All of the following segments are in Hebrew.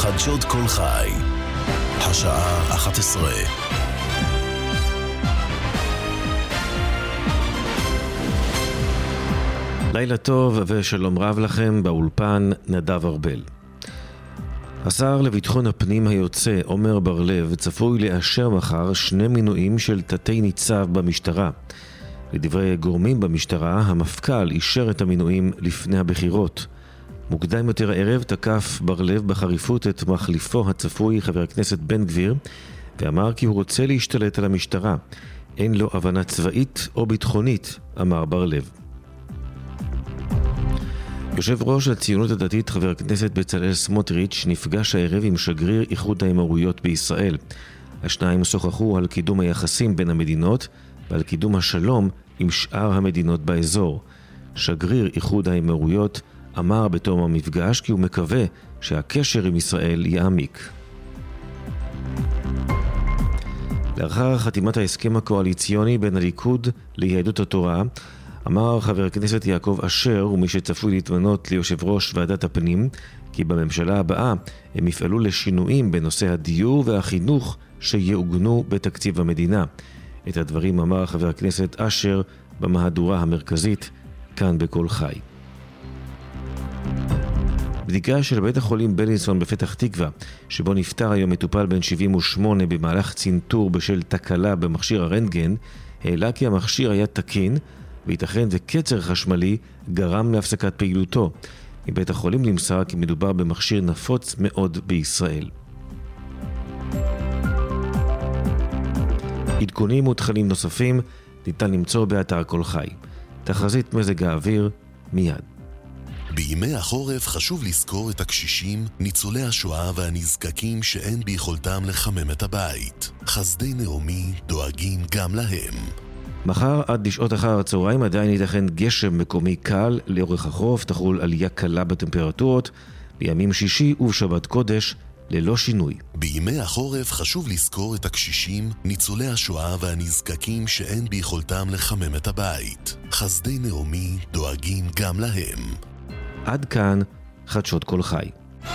חדשות כל חי, השעה 11. לילה טוב ושלום רב לכם, באולפן נדב ארבל. השר לביטחון הפנים היוצא עומר בר לב צפוי לאשר מחר 2 מינויים של תתי ניצב במשטרה. לדברי גורמים במשטרה, המפכ"ל אישר את המינויים לפני הבחירות. מוקדם יותר הערב תקף בר לב בחריפות את מחליפו הצפוי חבר הכנסת בן גביר, ואמר כי הוא רוצה להשתלט על המשטרה. אין לו הבנה צבאית או ביטחונית, אמר בר לב. יושב ראש הציונות הדתית חבר הכנסת בצלאל סמוטריץ' נפגש הערב עם שגריר איחוד האמירויות בישראל. השניים שוחחו על קידום היחסים בין המדינות ועל קידום השלום עם שאר המדינות באזור. שגריר איחוד האמירויות אמר בתום המפגש כי הוא מקווה שהקשר עם ישראל יעמיק. לאחר חתימת ההסכם הקואליציוני בין הליכוד ליהדות התורה, אמר חבר הכנסת יעקב אשר ומי שצפוי להתמנות ליושב ראש ועדת הפנים כי בממשלה הבאה הם יפעלו לשינויים בנושא הדיור והחינוך שיעוגנו בתקציב המדינה. את הדברים אמר חבר הכנסת אשר במהדורה המרכזית כאן בכל חי. בדיקה של בית החולים בלינסון בפתח תקווה, שבו נפטר היום מטופל בן 78 במהלך צנתור בשל תקלה במכשיר הרנטגן, העלה כי המכשיר היה תקין וייתכן וקצר חשמלי גרם להפסקת פעילותו. מבית החולים נמסר כי מדובר במכשיר נפוץ מאוד בישראל. עדכונים ותכנים נוספים ניתן למצוא באתר כל חי. תחזית מזג האוויר מיד. בימי החורף חשוב לזכור את הקשישים, ניצולי השואה והנזקקים שאין ביכולתם לחמם את הבית. חסדי נעמי דואגים גם להם. מחר עד לשעות אחר הצהריים עדיין ייתכן גשם מקומי קל לאורך החורף, תחול עלייה קלה בטמפרטורות, בימים שישי ובשבת קודש ללא שינוי. בימי החורף חשוב לזכור את הקשישים, ניצולי השואה והנזקקים שאין ביכולתם לחמם את הבית. חסדי נעמי דואגים גם להם. עד כאן חדשות כל חי.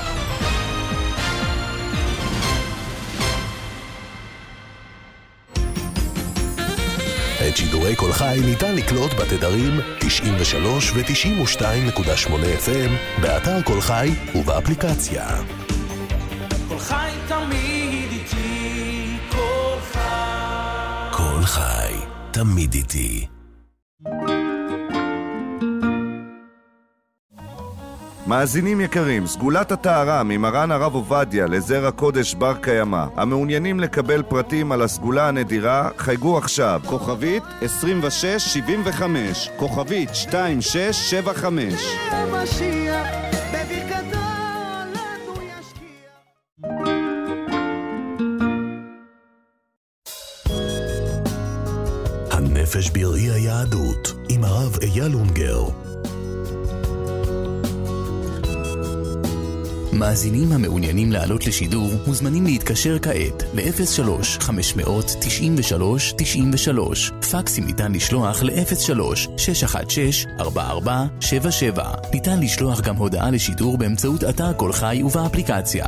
את שידורי כל חי ניתן לקלוט בתדרים 93 ו-92.8 FM באתר כל חי ובאפליקציה. כל חי תמיד איתי, כל חי. כל חי תמיד איתי. מאזינים יקרים, סגולת הטהרה ממרן הרב עובדיה לזר הקודש בר קיימא. המעוניינים לקבל פרטים על הסגולה הנדירה, חייגו עכשיו. כוכבית 2675, כוכבית 2675. הנפש בראי היהדות עם הרב אייל אונגר. מאזינים המעוניינים לעלות לשידור מוזמנים להתקשר כעת ל-03-593-93-93. פקסים ניתן לשלוח ל-03-616-4477. ניתן לשלוח גם הודעה לשידור באמצעות אתר כל חי ובאפליקציה.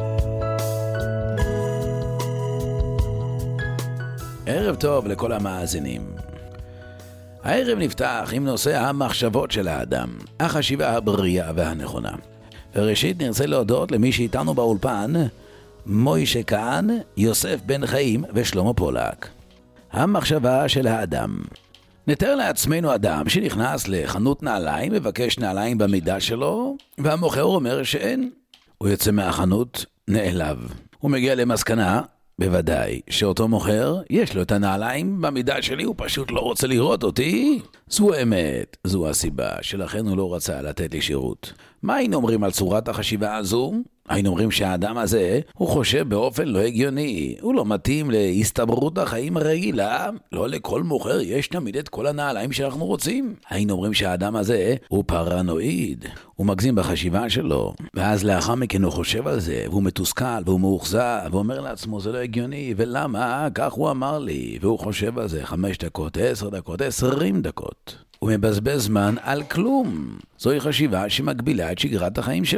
ערב טוב לכל המאזינים. הערב נפתח עם נושא המחשבות של האדם, החשיבה הבריאה והנכונה. וראשית נרצה להודות למי שאיתנו באולפן, מוישה כהן, יוסף בן חיים ושלמה פולק. המחשבה של האדם. נתאר לעצמנו אדם שנכנס לחנות נעליים, מבקש נעליים במידה שלו, והמוכר אומר שאין. הוא יוצא מהחנות, נעלב. הוא מגיע למסקנה, בוודאי, שאותו מוכר, יש לו את הנעליים במידה שלי, הוא פשוט לא רוצה לראות אותי. זו אמת, זו הסיבה שלכן הוא לא רצה לתת לי שירות. מה היינו אומרים על צורת החשיבה הזו? היינו אומרים שהאדם הזה, הוא חושב באופן לא הגיוני, הוא לא מתאים להסתברות החיים הרגילה, לא לכל מוכר יש תמיד את כל הנעליים שאנחנו רוצים. היינו אומרים שהאדם הזה הוא פרנואיד, הוא מגזים בחשיבה שלו, ואז לאחר מכן הוא חושב על זה, והוא מתוסכל והוא מאוכזב, ואומר לעצמו זה לא הגיוני, ולמה? כך הוא אמר לי, והוא חושב על זה 5 דקות, 10 דקות, 20 דקות. הוא מבזבז זמן על כלום. זוהי חשיבה שמגבילה את שגרת החיים שלו.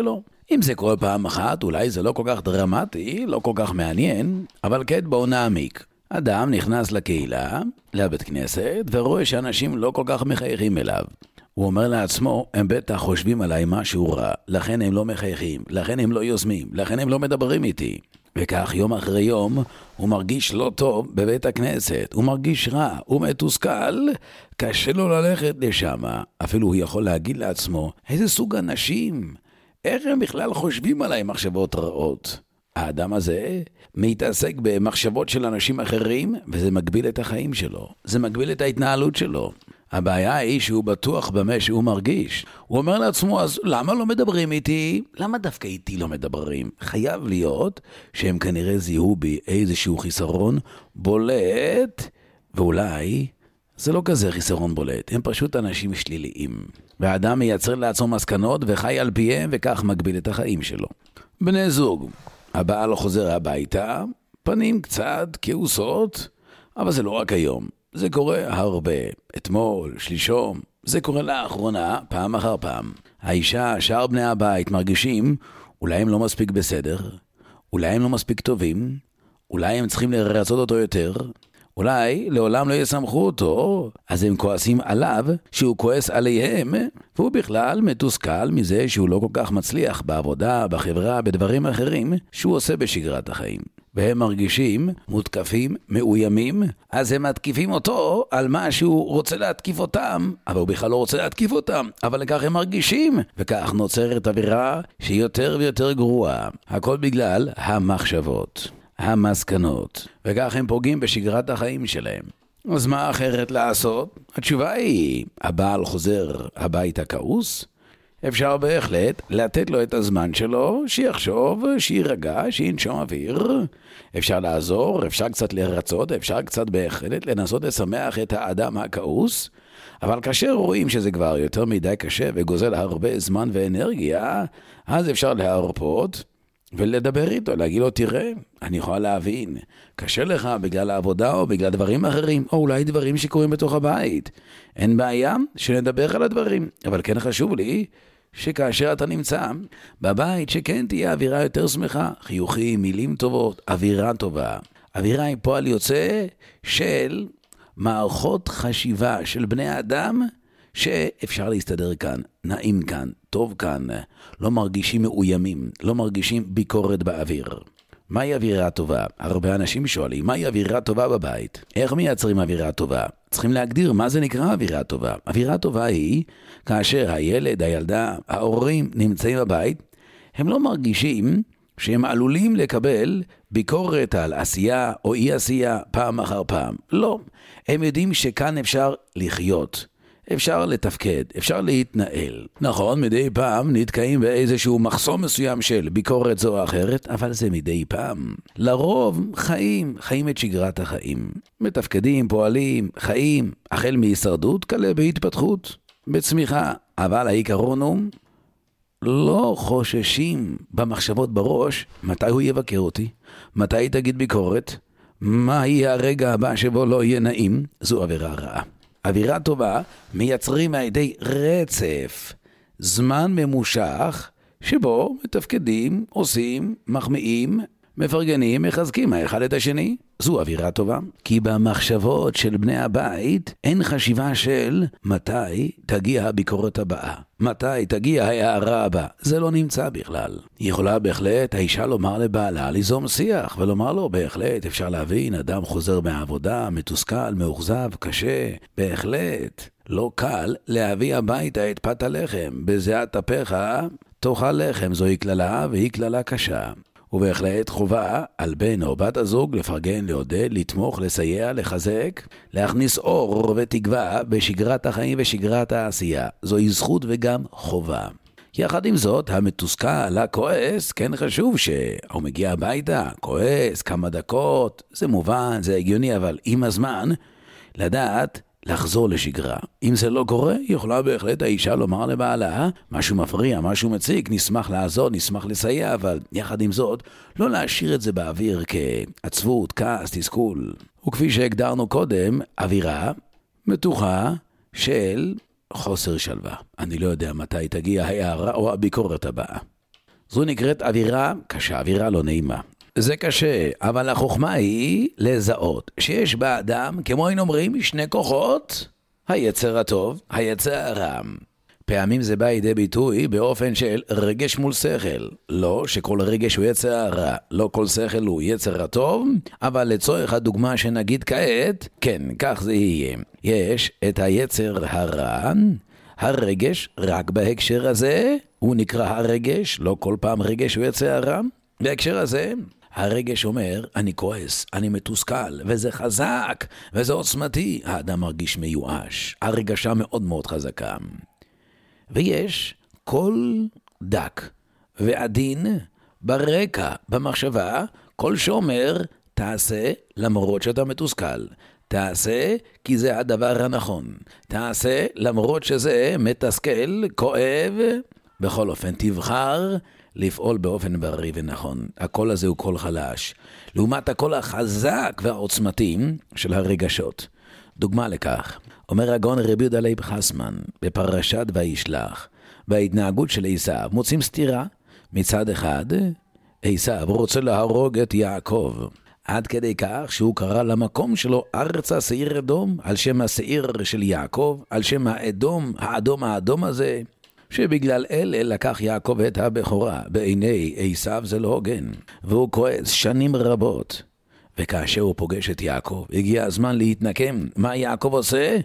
אם זה קורה פעם אחת, אולי זה לא כל כך דרמטי, לא כל כך מעניין, אבל כן בואו נעמיק. אדם נכנס לקהילה, לבית כנסת, ורואה שאנשים לא כל כך מחייכים אליו. הוא אומר לעצמו, הם בטח חושבים עליי משהו רע, לכן הם לא מחייכים, לכן הם לא יוזמים, לכן הם לא מדברים איתי. וכך יום אחרי יום הוא מרגיש לא טוב בבית הכנסת, הוא מרגיש רע, הוא מתוסכל, קשה לו ללכת לשם. אפילו הוא יכול להגיד לעצמו, איזה סוג אנשים, איך הם בכלל חושבים עליי מחשבות רעות. האדם הזה מתעסק במחשבות של אנשים אחרים, וזה מגביל את החיים שלו, זה מגביל את ההתנהלות שלו. הבעיה היא שהוא בטוח במה שהוא מרגיש. הוא אומר לעצמו, אז למה לא מדברים איתי? למה דווקא איתי לא מדברים? חייב להיות שהם כנראה זיהו בי איזשהו חיסרון בולט, ואולי זה לא כזה חיסרון בולט, הם פשוט אנשים שליליים. והאדם מייצר לעצמו מסקנות וחי על פיהם, וכך מגביל את החיים שלו. בני זוג, הבעל חוזר הביתה, פנים קצת כעוסות, אבל זה לא רק היום. זה קורה הרבה, אתמול, שלשום, זה קורה לאחרונה, פעם אחר פעם. האישה, שאר בני הבית מרגישים, אולי הם לא מספיק בסדר, אולי הם לא מספיק טובים, אולי הם צריכים לרצות אותו יותר, אולי לעולם לא יסמכו אותו, אז הם כועסים עליו שהוא כועס עליהם, והוא בכלל מתוסכל מזה שהוא לא כל כך מצליח בעבודה, בחברה, בדברים אחרים שהוא עושה בשגרת החיים. והם מרגישים מותקפים, מאוימים, אז הם מתקיפים אותו על מה שהוא רוצה להתקיף אותם, אבל הוא בכלל לא רוצה להתקיף אותם, אבל לכך הם מרגישים, וכך נוצרת אווירה שהיא יותר ויותר גרועה. הכל בגלל המחשבות, המסקנות, וכך הם פוגעים בשגרת החיים שלהם. אז מה אחרת לעשות? התשובה היא, הבעל חוזר הביתה כעוס, אפשר בהחלט לתת לו את הזמן שלו, שיחשוב, שירגע, שינשום אוויר. אפשר לעזור, אפשר קצת לרצות, אפשר קצת בהחלט לנסות לשמח את האדם הכעוס, אבל כאשר רואים שזה כבר יותר מדי קשה וגוזל הרבה זמן ואנרגיה, אז אפשר להרפות ולדבר איתו, להגיד לו, תראה, אני יכולה להבין, קשה לך בגלל העבודה או בגלל דברים אחרים, או אולי דברים שקורים בתוך הבית. אין בעיה שנדבר על הדברים, אבל כן חשוב לי שכאשר אתה נמצא בבית, שכן תהיה אווירה יותר שמחה, חיוכים, מילים טובות, אווירה טובה. אווירה היא פועל יוצא של מערכות חשיבה של בני האדם, שאפשר להסתדר כאן, נעים כאן, טוב כאן, לא מרגישים מאוימים, לא מרגישים ביקורת באוויר. מהי אווירה טובה? הרבה אנשים שואלים, מהי אווירה טובה בבית? איך מייצרים אווירה טובה? צריכים להגדיר מה זה נקרא אווירה טובה. אווירה טובה היא כאשר הילד, הילדה, ההורים נמצאים בבית, הם לא מרגישים שהם עלולים לקבל ביקורת על עשייה או אי עשייה פעם אחר פעם. לא, הם יודעים שכאן אפשר לחיות. אפשר לתפקד, אפשר להתנהל. נכון, מדי פעם נתקעים באיזשהו מחסום מסוים של ביקורת זו או אחרת, אבל זה מדי פעם. לרוב חיים את שגרת החיים. מתפקדים, פועלים, חיים, החל מהישרדות, כלה בהתפתחות, בצמיחה. אבל העיקרון הוא, לא חוששים במחשבות בראש, מתי הוא יבקר אותי, מתי תגיד ביקורת, מה יהיה הרגע הבא שבו לא יהיה נעים, זו עבירה רעה. אווירה טובה מייצרים על ידי רצף, זמן ממושך, שבו מתפקדים, עושים, מחמיאים, מפרגנים, מחזקים האחד את השני. זו אווירה טובה. כי במחשבות של בני הבית אין חשיבה של מתי תגיע הביקורת הבאה, מתי תגיע ההערה הבאה. זה לא נמצא בכלל. יכולה בהחלט האישה לומר לבעלה, ליזום שיח, ולומר לו בהחלט, אפשר להבין, אדם חוזר מהעבודה, מתוסכל, מאוכזב, קשה. בהחלט לא קל להביא הביתה את פת הלחם. בזיעת אפיך תאכל לחם. זוהי כללה, והיא כללה קשה. ובהחלט חובה על בן או בת הזוג לפרגן, לעודד, לתמוך, לסייע, לחזק, להכניס אור ותקווה בשגרת החיים ושגרת העשייה. זוהי זכות וגם חובה. יחד עם זאת, המתוסכל, הכועס, כן חשוב שהוא מגיע הביתה, כועס, כמה דקות, זה מובן, זה הגיוני, אבל עם הזמן, לדעת לחזור לשגרה. אם זה לא קורה, יכולה בהחלט האישה לומר לבעלה, משהו מפריע, משהו מציק, נשמח לעזור, נשמח לסייע, אבל יחד עם זאת, לא להשאיר את זה באוויר כעצבות, כעס, תסכול. וכפי שהגדרנו קודם, אווירה מתוחה של חוסר שלווה. אני לא יודע מתי תגיע ההערה או הביקורת הבאה. זו נקראת אווירה קשה, אווירה לא נעימה. זה קשה, אבל החוכמה היא לזהות שיש באדם, כמו היינו אומרים, שני כוחות, היצר הטוב, היצר הרע. פעמים זה בא לידי ביטוי באופן של רגש מול שכל. לא שכל רגש הוא יצר הרע, לא כל שכל הוא יצר הטוב, אבל לצורך הדוגמה שנגיד כעת, כן, כך זה יהיה. יש את היצר הרע, הרגש, רק בהקשר הזה, הוא נקרא הרגש, לא כל פעם רגש הוא יצר הרע. בהקשר הזה, הרגש אומר, אני כועס, אני מתוסכל, וזה חזק, וזה עוצמתי. האדם מרגיש מיואש, הרגשה מאוד מאוד חזקה. ויש קול דק ועדין ברקע, במחשבה, קול שאומר, תעשה למרות שאתה מתוסכל. תעשה כי זה הדבר הנכון. תעשה למרות שזה מתסכל, כואב. בכל אופן, תבחר לפעול באופן בריא ונכון. הקול הזה הוא קול חלש. לעומת הקול החזק והעוצמתי של הרגשות. דוגמה לכך, אומר הגאון רבי יהודה לייב חסמן בפרשת וישלח, בהתנהגות של עשיו מוצאים סתירה. מצד אחד, עשיו רוצה להרוג את יעקב, עד כדי כך שהוא קרא למקום שלו ארצה שעיר אדום, על שם השעיר של יעקב, על שם האדום הזה, שבגלל אלה לקח יעקב את הבכורה. בעיני עשיו זה לא הוגן, והוא כועס שנים רבות. וכאשר הוא פוגש את יעקב, הגיע הזמן להתנקם. מה יעקב עושה?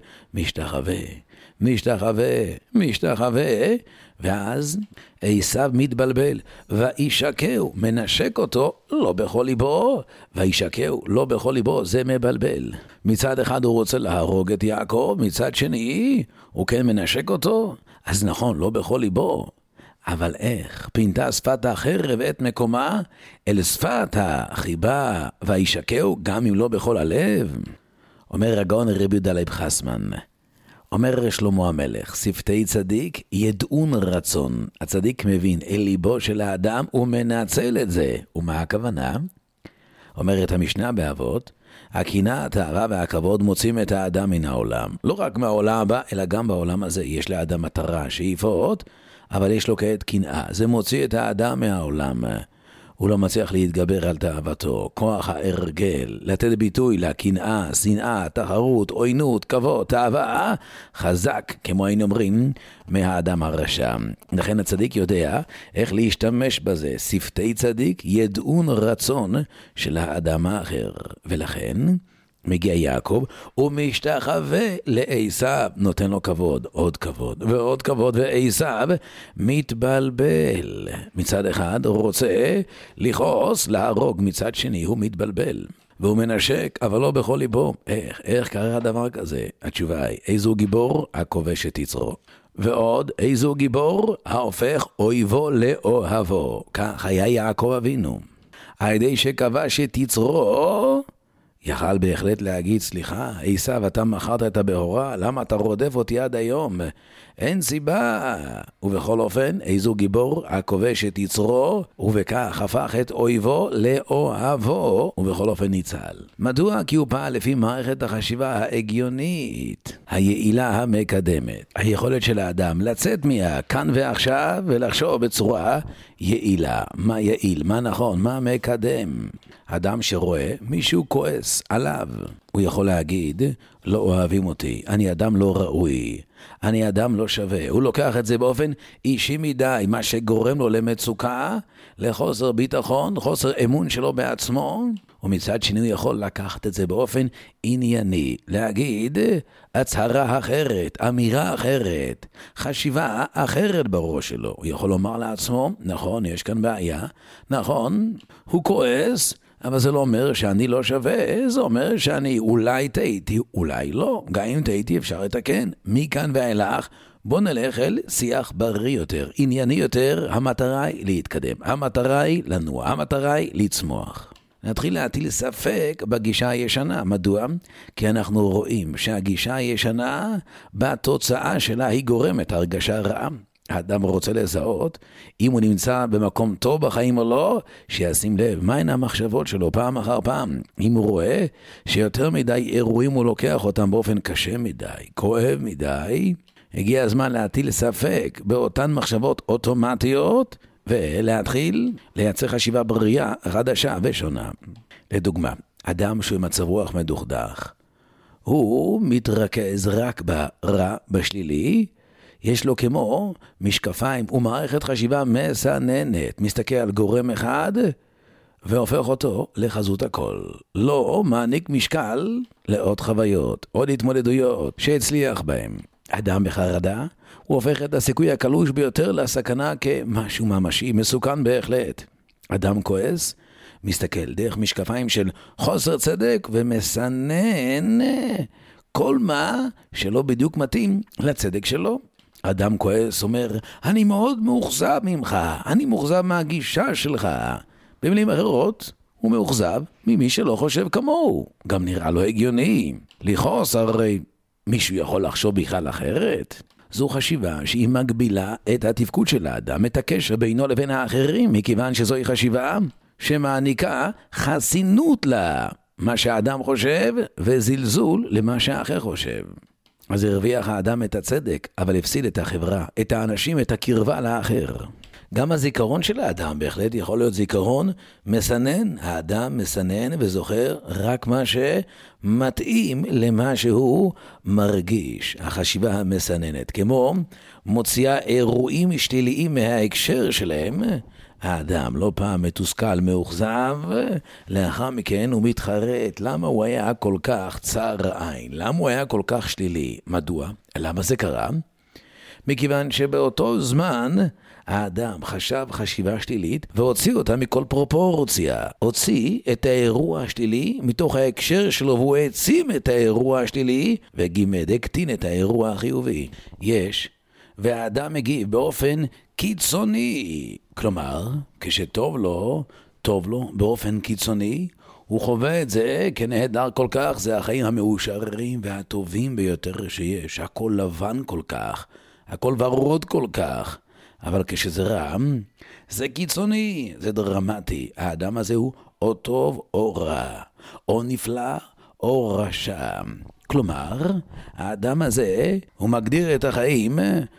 משתחווה, ואז עשיו מתבלבל, וישקהו, מנשק אותו לא בכל ליבו, וישקהו לא בכל ליבו, זה מבלבל. מצד אחד הוא רוצה להרוג את יעקב, מצד שני הוא כן מנשק אותו, אז נכון, לא בכל ליבו. אבל איך? פינתה שפת החרב את מקומה אל שפת החיבה, וישקהו גם אם לא בכל הלב. אומר הגאון רבי יהודה לייב חסמן, אומר שלמה המלך, שפתי צדיק ידעון רצון. הצדיק מבין אל ליבו של האדם ומנצל את זה. ומה הכוונה? אומרת המשנה באבות, הקנאה, התאווה והכבוד מוצאים את האדם מן העולם. לא רק מהעולם הבא, אלא גם בעולם הזה. יש לאדם מטרה, שאיפות, אבל יש לו כעת קנאה. זה מוציא את האדם מהעולם. הוא לא מצליח להתגבר על תאוותו, כוח ההרגל, לתת ביטוי לקנאה, שנאה, תחרות, עוינות, כבוד, תאווה, חזק, כמו היינו אומרים, מהאדם הרשע. לכן הצדיק יודע איך להשתמש בזה. שפתי צדיק ידעון רצון של האדם האחר. ולכן מגיע יעקב ומשתחווה לעשיו, נותן לו כבוד, עוד כבוד ועוד כבוד, ועשיו מתבלבל. מצד אחד הוא רוצה לכעוס, להרוג, מצד שני הוא מתבלבל והוא מנשק, אבל לא בכל ליבו. איך קרה דבר כזה? התשובה היא, איזו גיבור? הכובש את יצרו. ועוד, איזו גיבור? ההופך אויבו לאוהבו. כך היה יעקב אבינו, על ידי שכבש את יצרו יכל בהחלט להגיד, סליחה, עשיו, אתה מכרת את הבכורה, למה אתה רודף אותי עד היום? אין סיבה. ובכל אופן, איזו גיבור? הכובש את יצרו, ובכך הפך את אויבו לאוהבו, ובכל אופן ניצל. מדוע? כי הוא פעל לפי מערכת החשיבה ההגיונית, היעילה המקדמת. היכולת של האדם לצאת מכאן ועכשיו ולחשוב בצורה יעילה. מה יעיל? מה נכון? מה מקדם? אדם שרואה מישהו כועס עליו, הוא יכול להגיד, לא אוהבים אותי, אני אדם לא ראוי, אני אדם לא שווה. הוא לוקח את זה באופן אישי מדי, מה שגורם לו למצוקה, לחוסר ביטחון, חוסר אמון שלו בעצמו. ומצד שני הוא יכול לקחת את זה באופן ענייני, להגיד הצהרה אחרת, אמירה אחרת, חשיבה אחרת בראש שלו. הוא יכול לומר לעצמו, נכון, יש כאן בעיה, נכון, הוא כועס, אבל זה לא אומר שאני לא שווה, זה אומר שאני אולי טעיתי, אולי לא. גם אם טעיתי אפשר לתקן. מכאן ואילך, בוא נלך אל שיח בריא יותר, ענייני יותר. המטרה היא להתקדם, המטרה היא לנוע, המטרה היא לצמוח. נתחיל להטיל ספק בגישה הישנה. מדוע? כי אנחנו רואים שהגישה הישנה, בתוצאה שלה היא גורמת הרגשה רעה. האדם רוצה לזהות אם הוא נמצא במקום טוב בחיים או לא, שישים לב מהן המחשבות שלו פעם אחר פעם. אם הוא רואה שיותר מדי אירועים הוא לוקח אותם באופן קשה מדי, כואב מדי, הגיע הזמן להטיל ספק באותן מחשבות אוטומטיות ולהתחיל לייצר חשיבה בריאה חדשה ושונה. לדוגמה, אדם שהוא מצב רוח מדוכדך, הוא מתרכז רק ברע, בשלילי, יש לו כמו משקפיים ומערכת חשיבה מסננת, מסתכל על גורם אחד והופך אותו לחזות הכל. לא מעניק משקל לעוד חוויות, עוד התמודדויות שהצליח בהם. אדם בחרדה, הוא הופך את הסיכוי הקלוש ביותר לסכנה כמשהו ממשי, מסוכן בהחלט. אדם כועס, מסתכל דרך משקפיים של חוסר צדק ומסנן כל מה שלא בדיוק מתאים לצדק שלו. אדם כועס אומר, אני מאוד מאוכזב ממך, אני מאוכזב מהגישה שלך. במילים אחרות, הוא מאוכזב ממי שלא חושב כמוהו. גם נראה לו הגיוני. לכעוס, הרי מישהו יכול לחשוב בכלל אחרת. זו חשיבה שהיא מגבילה את התפקוד של האדם, את הקשר בינו לבין האחרים, מכיוון שזוהי חשיבה שמעניקה חסינות למה שהאדם חושב וזלזול למה שהאחר חושב. אז הרוויח האדם את הצדק, אבל הפסיד את החברה, את האנשים, את הקרבה לאחר. גם הזיכרון של האדם בהחלט יכול להיות זיכרון מסנן. האדם מסנן וזוכר רק מה שמתאים למה שהוא מרגיש. החשיבה המסננת, כמו מוציאה אירועים שליליים מההקשר שלהם, האדם לא פעם מתוסכל, מאוכזב, לאחר מכן הוא מתחרט למה הוא היה כל כך צר עין, למה הוא היה כל כך שלילי. מדוע? למה זה קרה? מכיוון שבאותו זמן האדם חשב חשיבה שלילית והוציא אותה מכל פרופורציה. הוציא את האירוע השלילי מתוך ההקשר שלו והוא העצים את האירוע השלילי וגימד, הקטין את האירוע החיובי. והאדם מגיב באופן קיצוני. כלומר, כשטוב לו, טוב לו באופן קיצוני, הוא חווה את זה כנהדר כל כך, זה החיים המאושרים והטובים ביותר שיש. הכל לבן כל כך, הכל ורוד כל כך. אבל כשזה רע, זה קיצוני, זה דרמטי. האדם הזה הוא או טוב או רע, או נפלא או רשע. כלומר, האדם הזה, הוא מגדיר את החיים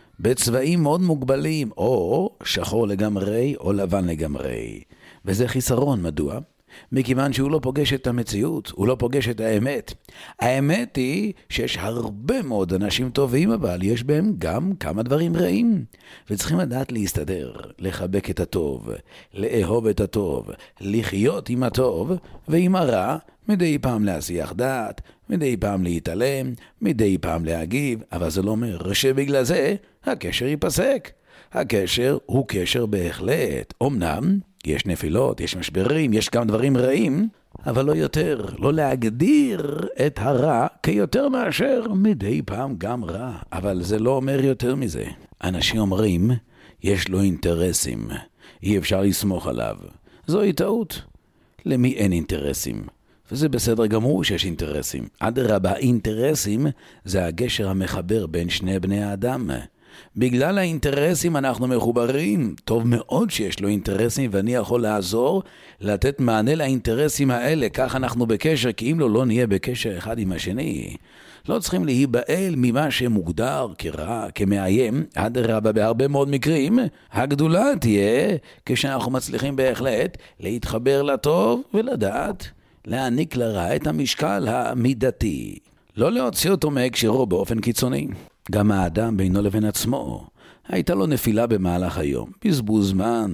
בצבעים מאוד מוגבלים, או שחור לגמרי או לבן לגמרי. וזה חיסרון. מדוע? מכיוון שהוא לא פוגש את המציאות, הוא לא פוגש את האמת. האמת היא שיש הרבה מאוד אנשים טובים, אבל יש בהם גם כמה דברים רעים. וצריכים לדעת להסתדר, לחבק את הטוב, לאהוב את הטוב, לחיות עם הטוב ועם הרע, מדי פעם להשיח דעת, מדי פעם להתעלם, מדי פעם להגיב, אבל זה לא אומר שבגלל זה הקשר ייפסק. הקשר הוא קשר בהחלט. אמנם יש נפילות, יש משברים, יש גם דברים רעים, אבל לא יותר. לא להגדיר את הרע כיותר מאשר מדי פעם גם רע. אבל זה לא אומר יותר מזה. אנשים אומרים, יש לו אינטרסים, אי אפשר לסמוך עליו. זוהי טעות. למי אין אינטרסים? וזה בסדר גמור שיש אינטרסים. אדרבה, אינטרסים זה הגשר המחבר בין שני בני האדם. בגלל האינטרסים אנחנו מחוברים. טוב מאוד שיש לו אינטרסים ואני יכול לעזור לתת מענה לאינטרסים האלה. כך אנחנו בקשר, כי אם לא נהיה בקשר אחד עם השני. לא צריכים להיבעל ממה שמוגדר כרע, כמאיים. אדרבה, בהרבה מאוד מקרים הגדולה תהיה כשאנחנו מצליחים בהחלט להתחבר לטוב ולדעת להעניק לרע את המשקל המידתי. לא להוציא אותו מהקשרו באופן קיצוני. גם האדם בינו לבין עצמו, הייתה לו נפילה במהלך היום, בזבוז זמן,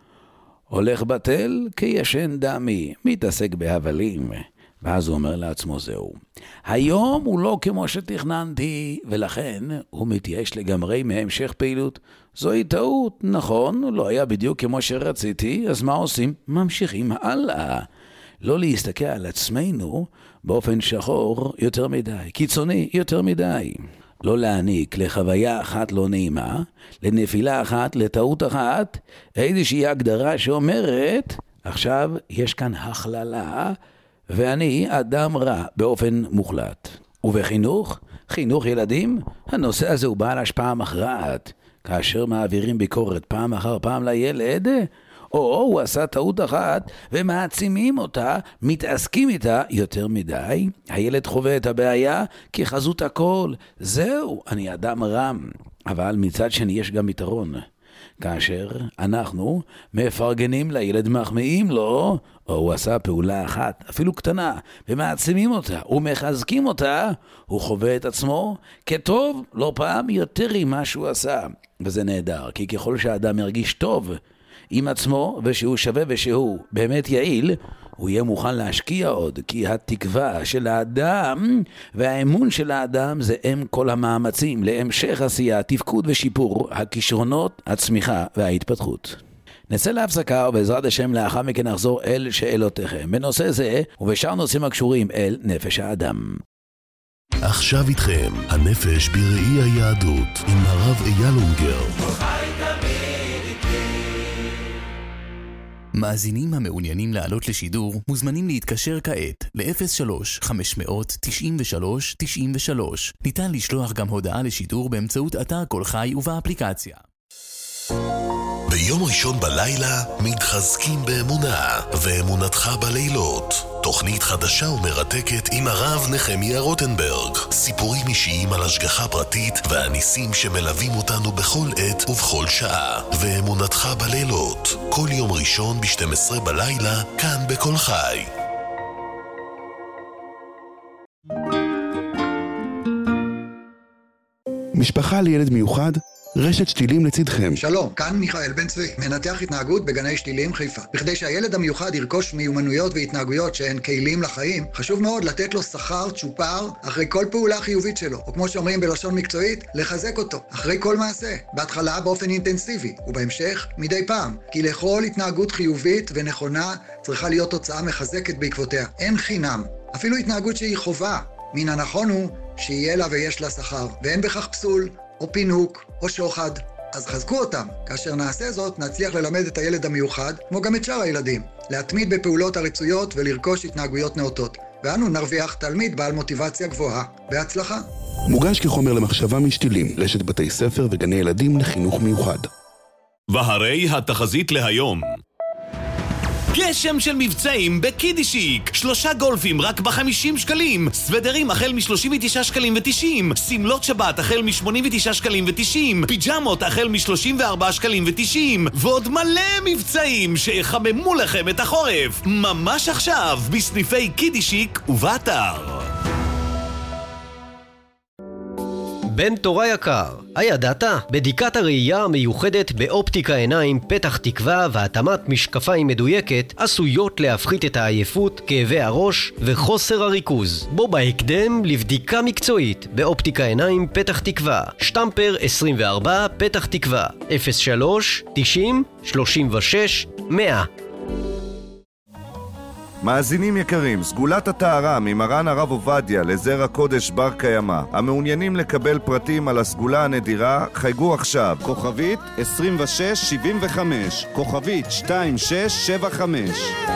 הולך בטל כישן דמי, מתעסק בהבלים, ואז הוא אומר לעצמו זהו. היום הוא לא כמו שתכננתי, ולכן הוא מתייאש לגמרי מהמשך פעילות. זוהי טעות, נכון, הוא לא היה בדיוק כמו שרציתי, אז מה עושים? ממשיכים הלאה. לא להסתכל על עצמנו באופן שחור יותר מדי, קיצוני יותר מדי. לא להעניק לחוויה אחת לא נעימה, לנפילה אחת, לטעות אחת, איזושהי הגדרה שאומרת, עכשיו יש כאן הכללה, ואני אדם רע באופן מוחלט. ובחינוך, חינוך ילדים, הנושא הזה הוא בעל השפעה מכרעת. כאשר מעבירים ביקורת פעם אחר פעם לילד, או הוא עשה טעות אחת ומעצימים אותה, מתעסקים איתה יותר מדי, הילד חווה את הבעיה כחזות הכל. זהו, אני אדם רם. אבל מצד שני יש גם יתרון. כאשר אנחנו מפרגנים לילד, מחמיאים לו, או הוא עשה פעולה אחת, אפילו קטנה, ומעצימים אותה ומחזקים אותה, הוא חווה את עצמו כטוב לא פעם יותר ממה שהוא עשה. וזה נהדר, כי ככל שהאדם ירגיש טוב עם עצמו, ושהוא שווה ושהוא באמת יעיל, הוא יהיה מוכן להשקיע עוד, כי התקווה של האדם והאמון של האדם זה כל המאמצים להמשך עשייה, תפקוד ושיפור הכישרונות, הצמיחה וההתפתחות. נצא להפסקה, ובעזרת השם לאחר מכן נחזור אל שאלותיכם בנושא זה ובשאר נושאים הקשורים אל נפש האדם. עכשיו איתכם, הנפש בראי היהדות, עם הרב אייל אונגר. מאזינים המעוניינים לעלות לשידור מוזמנים להתקשר כעת ל-03-593-93-93. ניתן לשלוח גם הודעה לשידור באמצעות אתר כל חי ובאפליקציה. ביום ראשון בלילה מתחזקים באמונה, ואמונתך בלילות. תוכנית חדשה ומרתקת עם הרב נחמיה רוטנברג. סיפורים אישיים על השגחה פרטית והניסים שמלווים אותנו בכל עת ובכל שעה. ואמונתך בלילות. כל יום ראשון ב-12 בלילה, כאן בכל חי. משפחה לילד מיוחד, רשת שתילים לצדכם. שלום, כאן מיכאל בן צבי, מנתח התנהגות בגני שתילים חיפה. בכדי שהילד המיוחד ירכוש מיומנויות והתנהגויות שהן כלים לחיים, חשוב מאוד לתת לו שכר צ'ופר אחרי כל פעולה חיובית שלו, או כמו שאומרים בלשון מקצועית, לחזק אותו אחרי כל מעשה, בהתחלה באופן אינטנסיבי, ובהמשך מדי פעם, כי לכל התנהגות חיובית ונכונה צריכה להיות תוצאה מחזקת בעקבותיה. אין חינם, אפילו התנהגות שהיא חובה, מן הנכון הוא שיהיה לה ויש לה שכר, ואין בכך פסול או פינוק או שוחד. אז חזקו אותם. כאשר נעשה זאת, נצליח ללמד את הילד המיוחד, כמו גם את שאר הילדים, להתמיד בפעולות הרצויות ולרכוש התנהגויות נאותות. ואנו נרוויח תלמיד בעל מוטיבציה גבוהה. בהצלחה. מוגש כחומר למחשבה משתילים, רשת בתי ספר וגני ילדים לחינוך מיוחד. והרי התחזית להיום. גשם של מבצעים בקידישיק, 3 גולפים רק ב-50 שקלים, סוודרים החל מ-39 שקלים ו-90, סמלות שבת החל מ-89 שקלים ו-90, פיג'מות החל מ-34 שקלים ו-90, ועוד מלא מבצעים שיחממו לכם את החורף, ממש עכשיו בסניפי קידישיק ובאתר. בן תורה יקר, הידעת? בדיקת הראייה המיוחדת באופטיקה עיניים פתח תקווה והתאמת משקפיים מדויקת עשויות להפחית את העייפות, כאבי הראש וחוסר הריכוז. בוא בהקדם לבדיקה מקצועית באופטיקה עיניים פתח תקווה, שטמפר 24 פתח תקווה, 03 90 36 100. מאזינים יקרים, סגולת הטהרה ממרן הרב עובדיה לזר הקודש בר קיימא. המעוניינים לקבל פרטים על הסגולה הנדירה, חייגו עכשיו. כוכבית 2675, כוכבית 2675.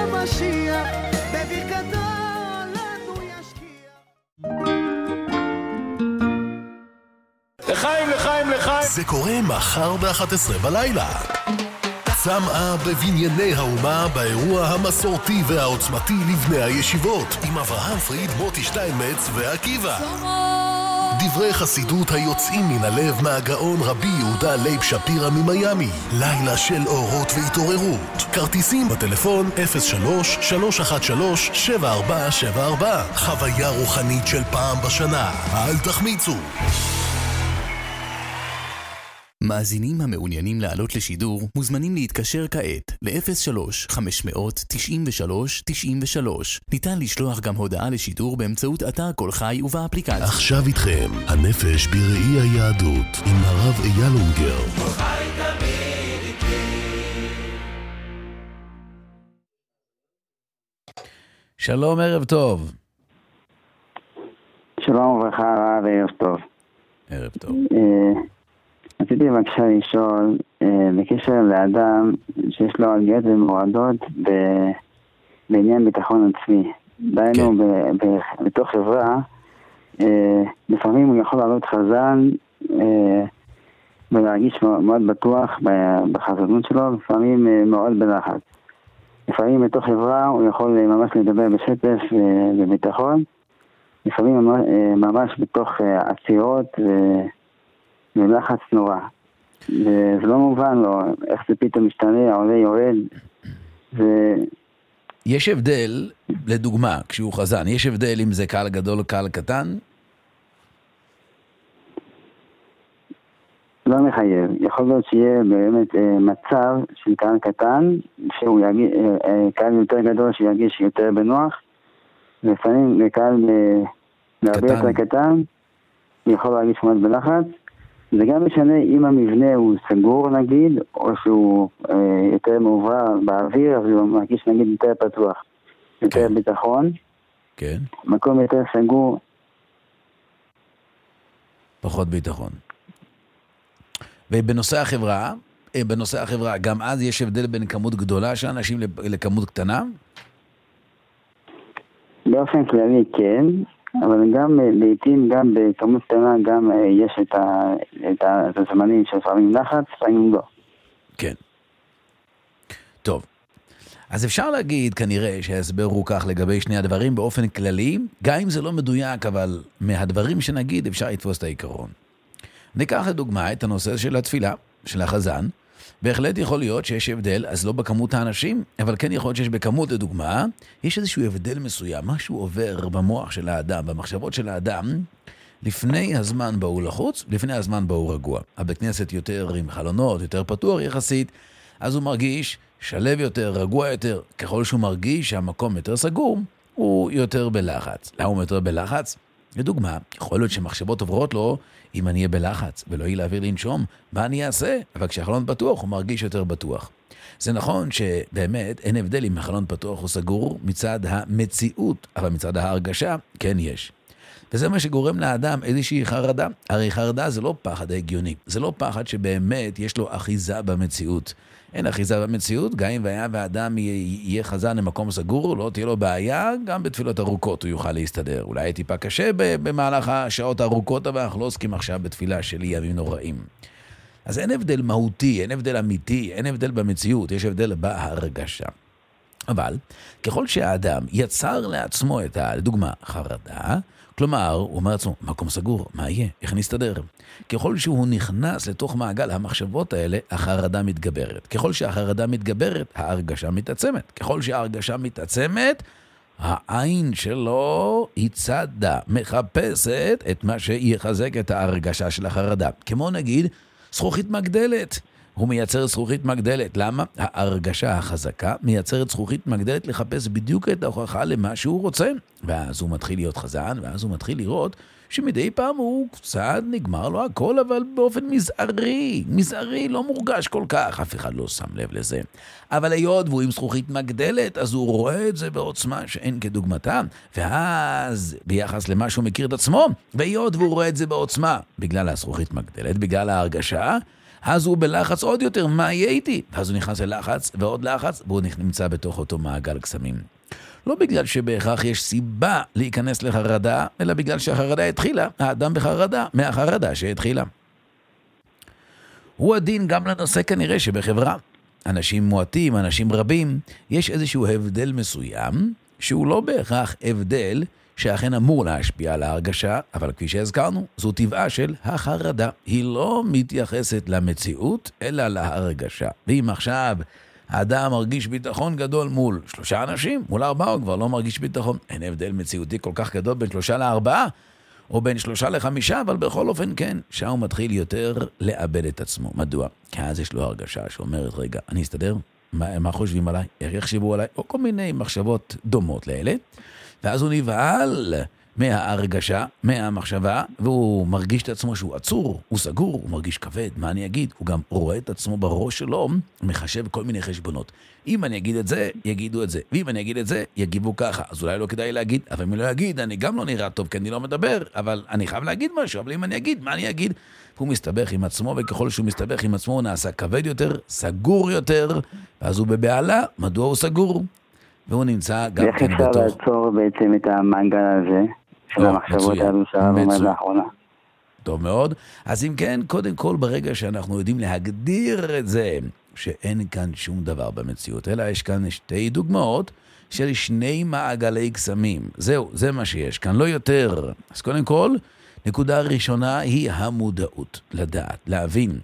לחיים, לחיים, לחיים. זה קורה מחר ב-11 בלילה. צמאה בבנייני האומה באירוע המסורתי והעוצמתי לבני הישיבות עם אברהם פריד, מוטי שטיינמץ ועקיבא. דברי חסידות היוצאים מן הלב מהגאון רבי יהודה לייב שפירא ממיימי. לילה של אורות והתעוררות. כרטיסים בטלפון 03-313-7474. חוויה רוחנית של פעם בשנה. אל תחמיצו. מאזינים המעוניינים לעלות לשידור מוזמנים להתקשר כעת ל-03-593-93-93. ניתן לשלוח גם הודעה לשידור באמצעות אתר כל חי ובאפליקציה. עכשיו איתכם, הנפש בראי היהדות, עם הרב אייל אונגר. שלום, ערב טוב. שלום וברכה, הרב, ערב טוב. ערב טוב. רציתי בבקשה לשאול, בקשר לאדם שיש לו עליות ומורדות בעניין ביטחון עצמי. דהיינו, בתוך חברה, לפעמים הוא יכול לעלות חזן ולהרגיש מאוד בטוח בחזנות שלו, לפעמים מאוד בלחץ. לפעמים בתוך חברה הוא יכול ממש לדבר בשטף וביטחון, לפעמים ממש בתוך עצירות ולחץ נורא. וזה לא מובן לו, איך זה פתאום משתנה, עולה, יורד. יש הבדל, לדוגמה, כשהוא חזן, יש הבדל אם זה קהל גדול או קהל קטן? לא מחייב. יכול להיות שיהיה באמת מצב של קהל קטן, שהוא ירגיש, קהל יותר גדול שירגיש יותר בנוח, לפעמים לקהל להרבה יותר קטן, יכול להרגיש מאוד בלחץ. זה גם משנה אם המבנה הוא סגור נגיד, או שהוא יותר מעובר באוויר, אז הוא מרגיש נגיד יותר פתוח, יותר ביטחון. כן. מקום יותר סגור. פחות ביטחון. ובנושא החברה, גם אז יש הבדל בין כמות גדולה של אנשים לכמות קטנה? באופן כללי כן, אבל גם לעתים גם בכמות קטנה גם יש את הזמנים שלפעמים לחץ, לפעמים לא. כן. טוב. אז אפשר להגיד כנראה שההסבר הוא כך לגבי שני הדברים באופן כללי, גם אם זה לא מדויק, אבל מהדברים שנגיד אפשר לתפוס את העיקרון. ניקח לדוגמה את הנושא של התפילה, של החזן. בהחלט יכול להיות שיש הבדל, אז לא בכמות האנשים, אבל כן יכול להיות שיש בכמות, לדוגמה, יש איזשהו הבדל מסוים, משהו עובר במוח של האדם, במחשבות של האדם, לפני הזמן בו הוא לחוץ, לפני הזמן בו הוא רגוע. הבית כנסת יותר עם חלונות, יותר פתוח יחסית, אז הוא מרגיש שלב יותר, רגוע יותר. ככל שהוא מרגיש שהמקום יותר סגור, הוא יותר בלחץ. למה הוא יותר בלחץ? לדוגמה, יכול להיות שמחשבות עוברות לו, אם אני אהיה בלחץ ולא יהיה להעביר לנשום, מה אני אעשה? אבל כשהחלון פתוח, הוא מרגיש יותר בטוח. זה נכון שבאמת אין הבדל אם החלון פתוח או סגור מצד המציאות, אבל מצד ההרגשה, כן יש. וזה מה שגורם לאדם איזושהי חרדה. הרי חרדה זה לא פחד הגיוני, זה לא פחד שבאמת יש לו אחיזה במציאות. אין אחיזה במציאות, גם אם והיה והאדם יהיה חזן למקום סגור, לא תהיה לו בעיה, גם בתפילות ארוכות הוא יוכל להסתדר. אולי טיפה קשה במהלך השעות הארוכות, אבל אנחנו לא עוסקים עכשיו בתפילה של ימים נוראים. אז אין הבדל מהותי, אין הבדל אמיתי, אין הבדל במציאות, יש הבדל בהרגשה. אבל ככל שהאדם יצר לעצמו את לדוגמה, חרדה, כלומר, הוא אומר לעצמו, מקום סגור, מה יהיה? איך נסתדר? ככל שהוא נכנס לתוך מעגל המחשבות האלה, החרדה מתגברת. ככל שהחרדה מתגברת, ההרגשה מתעצמת. ככל שההרגשה מתעצמת, העין שלו היא צדה, מחפשת את מה שיחזק את ההרגשה של החרדה. כמו נגיד, זכוכית מגדלת. הוא מייצר זכוכית מגדלת. למה? ההרגשה החזקה מייצרת זכוכית מגדלת לחפש בדיוק את ההוכחה למה שהוא רוצה. ואז הוא מתחיל להיות חזן, ואז הוא מתחיל לראות שמדי פעם הוא קצת נגמר לו הכל, אבל באופן מזערי, לא מורגש כל כך. אף אחד לא שם לב לזה. אבל היות והוא עם זכוכית מגדלת, אז הוא רואה את זה בעוצמה שאין כדוגמתה. ואז ביחס למה שהוא מכיר את עצמו, והיות והוא רואה את זה בעוצמה, בגלל הזכוכית מגדלת, בגלל ההרגשה, אז הוא בלחץ עוד יותר, מה יהיה איתי? ואז הוא נכנס ללחץ ועוד לחץ, והוא נמצא בתוך אותו מעגל קסמים. לא בגלל שבהכרח יש סיבה להיכנס לחרדה, אלא בגלל שהחרדה התחילה, האדם בחרדה, מהחרדה שהתחילה. הוא הדין גם לנושא כנראה שבחברה. אנשים מועטים, אנשים רבים, יש איזשהו הבדל מסוים, שהוא לא בהכרח הבדל שאכן אמור להשפיע על ההרגשה, אבל כפי שהזכרנו, זו טבעה של החרדה. היא לא מתייחסת למציאות, אלא להרגשה. ואם עכשיו האדם מרגיש ביטחון גדול מול 3 אנשים, מול 4 הוא כבר לא מרגיש ביטחון. אין הבדל מציאותי כל כך גדול בין 3 ל4, או בין 3 ל5, אבל בכל אופן כן, שם הוא מתחיל יותר לאבד את עצמו. מדוע? כי אז יש לו הרגשה שאומרת, רגע, אני אסתדר? מה חושבים עליי? איך יחשבו עליי? או כל מיני מחשבות דומות לאלה. ואז הוא נבהל מההרגשה, מהמחשבה, והוא מרגיש את עצמו שהוא עצור, הוא סגור, הוא מרגיש כבד, מה אני אגיד? הוא גם רואה את עצמו בראש שלו, מחשב כל מיני חשבונות. אם אני אגיד את זה, יגידו את זה, ואם אני אגיד את זה, יגיבו ככה. אז אולי לא כדאי להגיד, אבל אם אני לא אגיד, אני גם לא נראה טוב, כי אני לא מדבר, אבל אני חייב להגיד משהו, אבל אם אני אגיד, מה אני אגיד? הוא מסתבך עם עצמו, וככל שהוא מסתבך עם עצמו, הוא נעשה כבד יותר, סגור יותר, ואז הוא בבעלה, מדוע הוא סגור? והוא נמצא גם כן בתוך. איך אפשר לעצור בעצם את המעגל הזה של המחשבות האלו שהרב אומר לאחרונה? טוב מאוד. אז אם כן, קודם כל ברגע שאנחנו יודעים להגדיר את זה, שאין כאן שום דבר במציאות, אלא יש כאן 2 דוגמאות של 2 מעגלי קסמים. זהו, זה מה שיש כאן, לא יותר. אז קודם כל, נקודה ראשונה היא המודעות, לדעת, להבין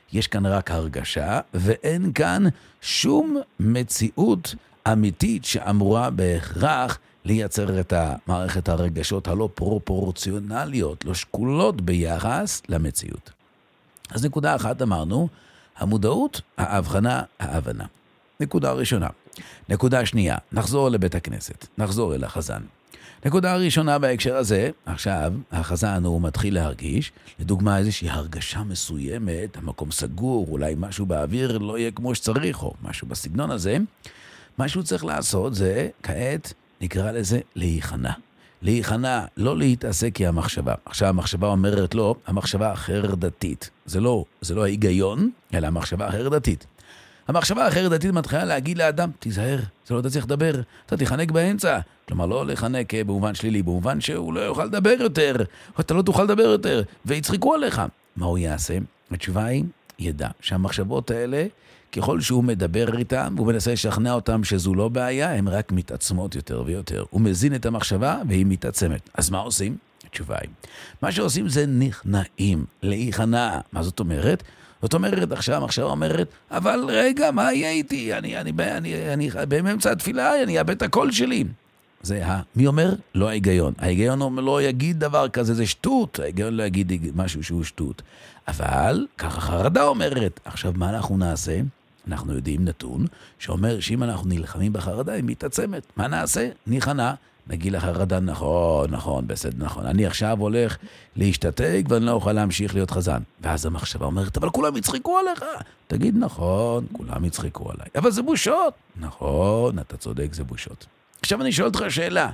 יש כאן רק הרגשה, ואין כאן שום מציאות אמיתית שאמורה בהכרח לייצר את מערכת הרגשות הלא פרופורציונליות, לא שקולות ביחס למציאות. אז נקודה אחת אמרנו, המודעות, ההבחנה, ההבנה. נקודה ראשונה. נקודה שנייה, נחזור לבית הכנסת, נחזור אל החזן. נקודה הראשונה בהקשר הזה, עכשיו החזן הוא מתחיל להרגיש, לדוגמה איזושהי הרגשה מסוימת, המקום סגור, אולי משהו באוויר לא יהיה כמו שצריך, או משהו בסגנון הזה. מה שהוא צריך לעשות זה, כעת נקרא לזה להיכנע. להיכנע, לא להתעסק עם המחשבה. עכשיו המחשבה אומרת לא, המחשבה החרדתית. זה לא ההיגיון, אלא המחשבה החרדתית. המחשבה החרדתית מתחילה להגיד לאדם, תיזהר, זה לא אתה צריך לדבר, אתה תיחנק באמצע. כלומר, לא לחנק במובן שלילי, במובן שהוא לא יוכל לדבר יותר, או אתה לא תוכל לדבר יותר, ויצחקו עליך. מה הוא יעשה? התשובה היא, ידע שהמחשבות האלה, ככל שהוא מדבר איתם, הוא מנסה לשכנע אותם שזו לא בעיה, הן רק מתעצמות יותר ויותר. הוא מזין את המחשבה והיא מתעצמת. אז מה עושים? התשובה היא, מה שעושים זה נכנעים, להיכנע. מה זאת אומרת? זאת אומרת, עכשיו המחשבה אומרת, אבל רגע, מה יהיה איתי? אני באמצע התפילה, אני אאבד את הקול שלי. זה מי אומר? לא ההיגיון. ההיגיון לא יגיד דבר כזה, זה שטות. ההיגיון לא יגיד משהו שהוא שטות. אבל ככה חרדה אומרת. עכשיו, מה אנחנו נעשה? אנחנו יודעים נתון שאומר שאם אנחנו נלחמים בחרדה, היא מתעצמת. מה נעשה? ניכנע. נגיד לחרדה, נכון, בסדר, נכון. אני עכשיו הולך להשתתק ואני לא אוכל להמשיך להיות חזן. ואז המחשבה אומרת, אבל כולם יצחקו עליך. תגיד, נכון, כולם יצחקו עליי. אבל זה בושות. נכון, אתה צודק, זה בושות. עכשיו אני שואל אותך שאלה.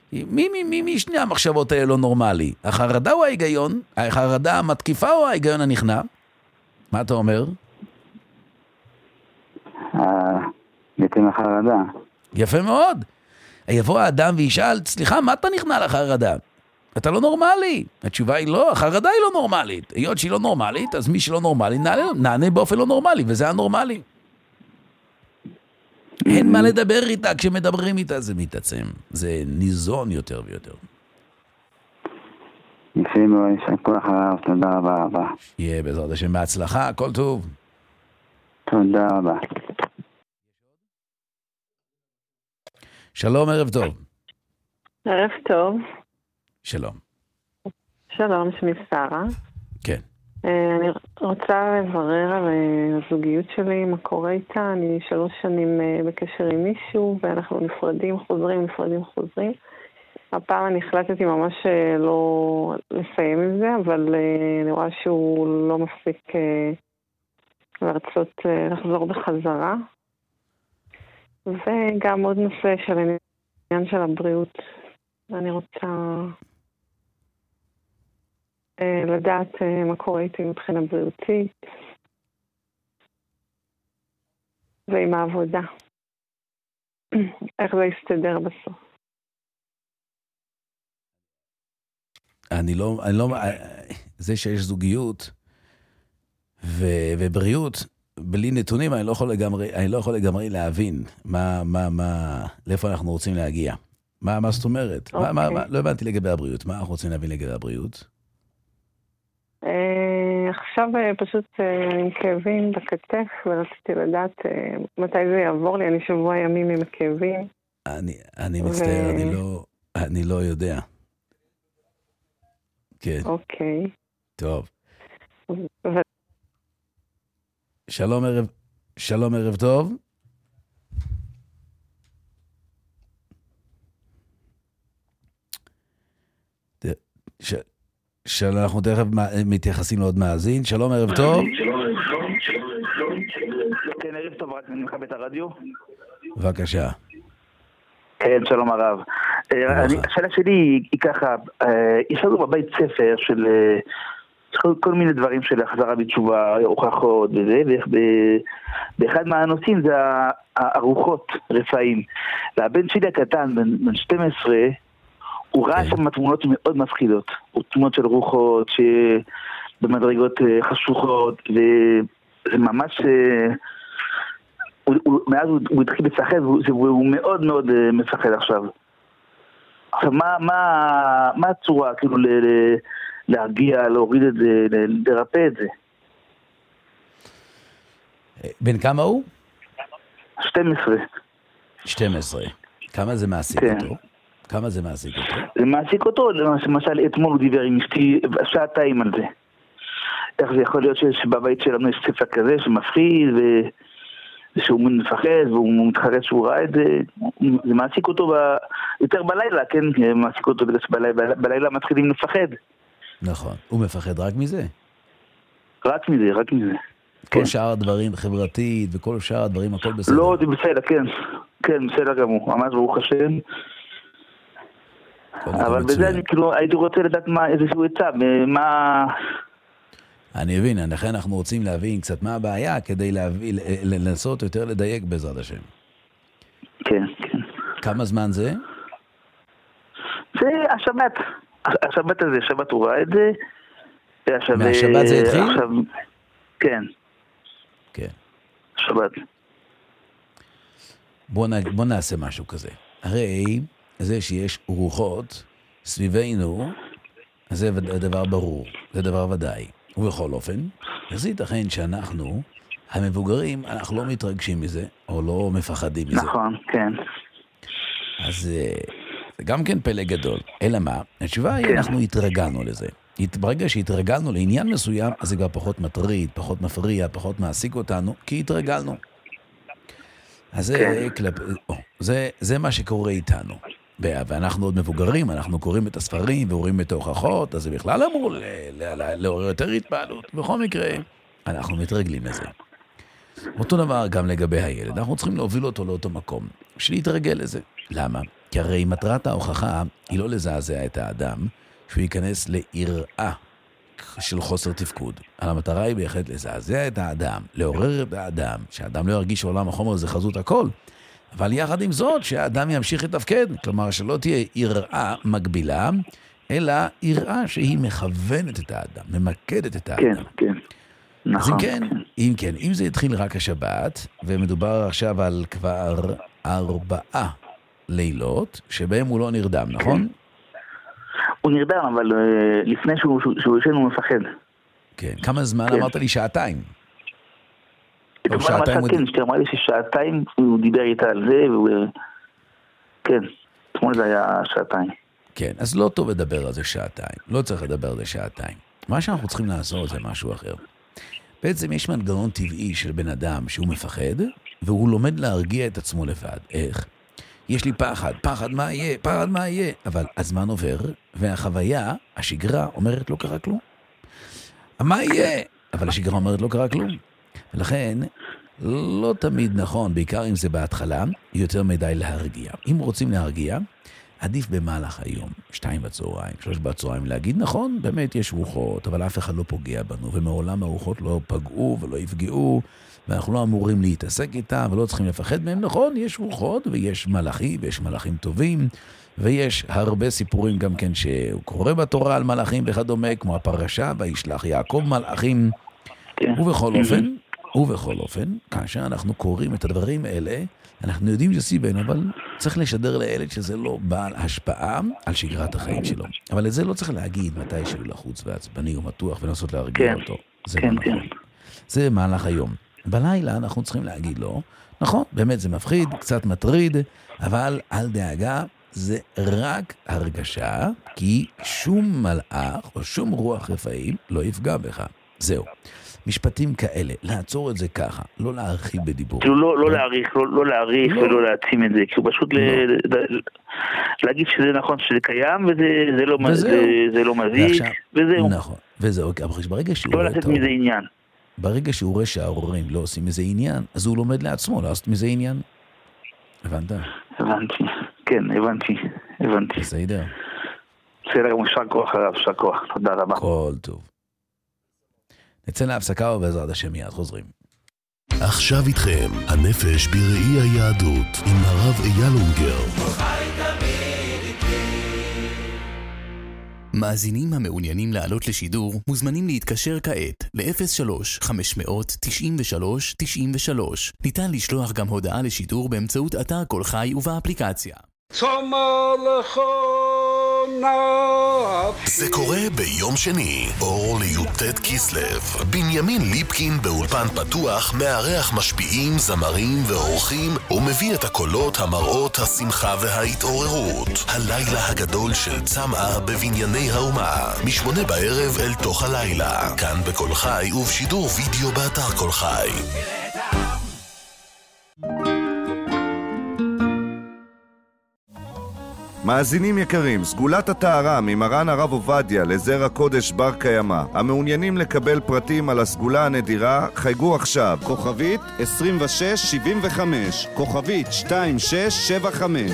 מי שני המחשבות האלה לא נורמלי? החרדה או ההיגיון? החרדה המתקיפה או ההיגיון הנכנע? מה אתה אומר? בעצם החרדה. יפה מאוד. יבוא האדם וישאל, סליחה, מה אתה נכנע לחרדה? אתה לא נורמלי. התשובה היא לא, החרדה היא לא נורמלית. היות שהיא לא נורמלית, אז מי שלא נורמלי נענה באופן לא נורמלי, וזה הנורמלי. אין מה לדבר איתה, כשמדברים איתה זה מתעצם. זה ניזון יותר ויותר. יפה מאוד, שכל אחריו, תודה רבה. יהיה בעזרת השם בהצלחה, הכל טוב. תודה רבה. שלום, ערב טוב. ערב טוב. שלום. שלום, שמי שרה. כן. אני רוצה לברר על הזוגיות שלי, מה קורה איתה. אני 3 שנים בקשר עם מישהו, ואנחנו נפרדים, חוזרים. הפעם אני החלטתי ממש לא לסיים עם זה, אבל אני רואה שהוא לא מפסיק לרצות לחזור בחזרה. וגם עוד נושא של העניין של הבריאות. אני רוצה לדעת מה קורה איתי מבחינה בריאותית ועם העבודה. איך זה יסתדר בסוף? אני לא, זה שיש זוגיות ובריאות, בלי נתונים אני לא יכול לגמרי להבין לאיפה אנחנו רוצים להגיע. מה זאת אומרת? לא הבנתי לגבי הבריאות. מה אנחנו רוצים להבין לגבי הבריאות? עכשיו פשוט אני עם כאבים בכתף, ורציתי לדעת מתי זה יעבור לי. אני שבוע ימים עם כאבים. אני מצטער, אני לא יודע. כן. אוקיי. טוב. שלום, ערב טוב. אנחנו תכף מתייחסים לעוד מאזין. שלום, ערב טוב. כן, ערב טוב, רק אני מכבד את הרדיו. בבקשה. כן, שלום הרב. השאלה שלי היא ככה, יש לנו בבית ספר של כל מיני דברים של החזרה בתשובה, הוכחות וזה, ואחד מהנושאים זה הרוחות רפאים. והבן שלי הקטן, בן 12, הוא ראה שם תמונות מאוד מפחידות, תמונות של רוחות במדרגות חשוכות, וזה ממש, מאז הוא התחיל לפחד, והוא מאוד מאוד מפחד עכשיו. עכשיו, מה הצורה, כאילו, להרגיע, להוריד את זה, לרפא את זה? בן כמה הוא? 12. 12. כמה זה מעסיק אותו? כמה זה מעסיק אותו? זה מעסיק אותו, למשל אתמול הוא דיבר עם אשתי שעתיים על זה. איך זה יכול להיות שבבית שלנו יש ספר כזה שמפחיד ושהוא מפחד והוא מתחרט שהוא ראה את זה. זה מעסיק אותו יותר בלילה, כן? מעסיק אותו בגלל שבלילה מתחילים לפחד. נכון. הוא מפחד רק מזה? רק מזה. כל שאר הדברים חברתית וכל שאר הדברים הכל בסדר? לא, זה בסדר, כן. כן, בסדר גמור. ממש ברוך השם. אבל בזה אני כאילו הייתי רוצה לדעת מה איזשהו עצה, מה... אני מבין, לכן אנחנו רוצים להבין קצת מה הבעיה כדי לנסות יותר לדייק בעזרת השם. כן. כמה זמן זה? זה השבת הזה, שבת הוא ראה את זה. מהשבת זה התחיל? כן. שבת. בוא נעשה משהו כזה. הרי זה שיש רוחות סביבנו, זה דבר ברור, זה דבר ודאי. ובכל אופן, אז ייתכן שאנחנו, המבוגרים, אנחנו לא מתרגשים מזה, או לא מפחדים מזה. נכון, כן. אז זה גם כן פלא גדול. אלא מה? התשובה היא, אנחנו התרגלנו לזה. ברגע שהתרגלנו לעניין מסוים, אז זה כבר פחות מטריד, פחות מפריע, פחות מעסיק אותנו, כי התרגלנו. אז זה מה שקורה איתנו. ואנחנו עוד מבוגרים, אנחנו קוראים את הספרים ורואים את ההוכחות, אז זה בכלל אמור לעורר יותר התפעלות. בכל מקרה, אנחנו מתרגלים לזה. אותו דבר גם לגבי הילד, אנחנו צריכים להוביל אותו לאותו מקום, שלהתרגל לזה. למה? כי הרי מטרת ההוכחה היא לא לזעזע את האדם, שהוא ייכנס ליראה של חוסר תפקוד. המטרה היא בהחלט לזעזע את האדם, לעורר את האדם, שהאדם לא ירגיש שעולם החומר זה חזות הכל, אבל יחד עם זאת שהאדם ימשיך לתפקד, כלומר שלא תהיה יראה מקבילה, אלא יראה שהיא מכוונת את האדם, ממקדת את האדם. כן. נכון. אם זה התחיל רק השבת, ומדובר עכשיו על כבר 4 לילות, שבהם הוא לא נרדם, נכון? הוא נרדם, אבל לפני שהוא ישן הוא מפחד. כן. כמה זמן אמרת לי? שעתיים. אמרה לי ששעתיים הוא דיבר איתה על זה, כן, אתמול זה היה שעתיים. כן, אז לא טוב לדבר על זה שעתיים, לא צריך לדבר על זה שעתיים. מה שאנחנו צריכים לעשות זה משהו אחר. בעצם יש מנגנון טבעי של בן אדם שהוא מפחד, והוא לומד להרגיע את עצמו לבד. איך? יש לי פחד מה יהיה, אבל הזמן עובר, והחוויה, השגרה, אומרת לא קרה כלום. מה יהיה? אבל השגרה אומרת לא קרה כלום. ולכן, לא תמיד נכון, בעיקר אם זה בהתחלה, יותר מדי להרגיע. אם רוצים להרגיע, עדיף במהלך היום, 2 בצהריים, 3 בצהריים, להגיד, נכון, באמת יש רוחות, אבל אף אחד לא פוגע בנו, ומעולם הרוחות לא פגעו ולא יפגעו, ואנחנו לא אמורים להתעסק איתה, ולא צריכים לפחד מהם. נכון, יש רוחות, ויש מלאכים, ויש מלאכים טובים, ויש הרבה סיפורים גם כן שקורא בתורה על מלאכים וכדומה, כמו הפרשה, וישלח יעקב מלאכים, ובכל אופן, כאשר אנחנו קוראים את הדברים האלה, אנחנו יודעים שסיבנו, אבל צריך לשדר לילד שזה לא בעל השפעה על שגרת החיים שלו. אבל את זה לא צריך להגיד מתי שהוא לחוץ ועצבני ומתוח ולנסות להרגיע אותו. זה לא נכון. זה מהלך היום. בלילה אנחנו צריכים להגיד לו, נכון, באמת זה מפחיד, קצת מטריד, אבל אל דאגה, זה רק הרגשה, כי שום מלאך או שום רוח רפאים לא יפגע בך. זהו. משפטים כאלה, לעצור את זה ככה, לא להרחיב בדיבור. לא להעריך ולא להעצים את זה, כי הוא פשוט להגיד שזה נכון שזה קיים, וזה לא מזיק, וזהו. נכון, וזהו, ברגע שהוא לא לעשות מזה עניין. ברגע שהוא רואה שההורים לא עושים מזה עניין, אז הוא לומד לעצמו לעשות מזה עניין. הבנת? הבנתי, כן, הבנתי. בסדר. בסדר, יישר כוח הרב, יישר כוח, תודה רבה. כל טוב. נצא להפסקה ובעזרת השם מיד חוזרים. עכשיו איתכם, הנפש בראי היהדות, עם הרב אייל אונגר. מאזינים המעוניינים לעלות לשידור מוזמנים להתקשר כעת ל-03-593-93-93. ניתן לשלוח גם הודעה לשידור באמצעות אתר כל חי ובאפליקציה. צומר לך זה קורה ביום שני, אור לי"ט כסלו. בנימין ליפקין באולפן פתוח מארח משפיעים, זמרים ואורחים ומביא את הקולות, המראות, השמחה וההתעוררות. הלילה הגדול של צמאה בבנייני האומה, מ8 בערב אל תוך הלילה, כאן בכל חי ובשידור וידאו באתר כל חי. מאזינים יקרים, סגולת הטהרה ממרן הרב עובדיה לזרע הקודש בר קיימא. המעוניינים לקבל פרטים על הסגולה הנדירה, חייגו עכשיו. כוכבית 2675, כוכבית 2675.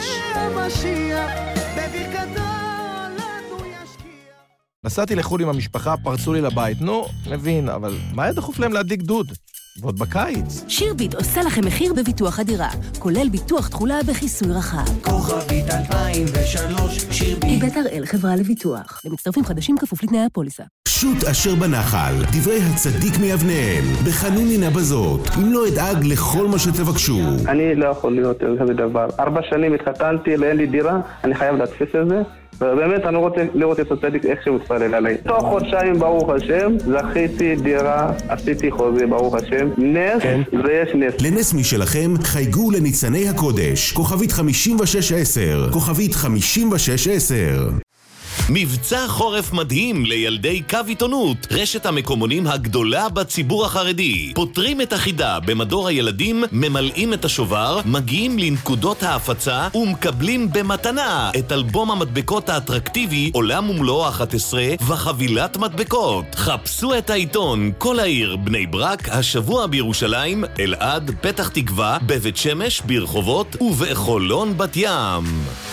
נסעתי לחול עם המשפחה, פרצו לי לבית. נו, מבין, אבל מה היה דחוף להם להדליק דוד? ועוד בקיץ. שירביט עושה לכם מחיר בביטוח הדירה, כולל ביטוח תחולה בכיסוי רחב. כוכבית 2003, שירביט. מבית הראל, חברה לביטוח. למצטרפים חדשים כפוף לתנאי הפוליסה. שוט אשר בנחל, דברי הצדיק מיבנאל, בחנוני בזאת, אם לא אדאג לכל מה שתבקשו. אני לא יכול להיות איזה דבר. 4 שנים התחתנתי, אין לי דירה, אני חייב להדפיס את זה. ובאמת אני רוצה לראות את הצדיק איך שהוא מתפלל עליי. תוך חודשיים ברוך השם, זכיתי דירה, עשיתי חוזה ברוך השם, נס ויש נס. לנס משלכם חייגו לניצני הקודש, כוכבית 5610, כוכבית 5610. מבצע חורף מדהים לילדי קו עיתונות, רשת המקומונים הגדולה בציבור החרדי. פותרים את החידה במדור הילדים, ממלאים את השובר, מגיעים לנקודות ההפצה ומקבלים במתנה את אלבום המדבקות האטרקטיבי עולם ומלואו 11 וחבילת מדבקות. חפשו את העיתון כל העיר בני ברק, השבוע בירושלים, אלעד, פתח תקווה, בבית שמש, ברחובות ובחולון בת ים.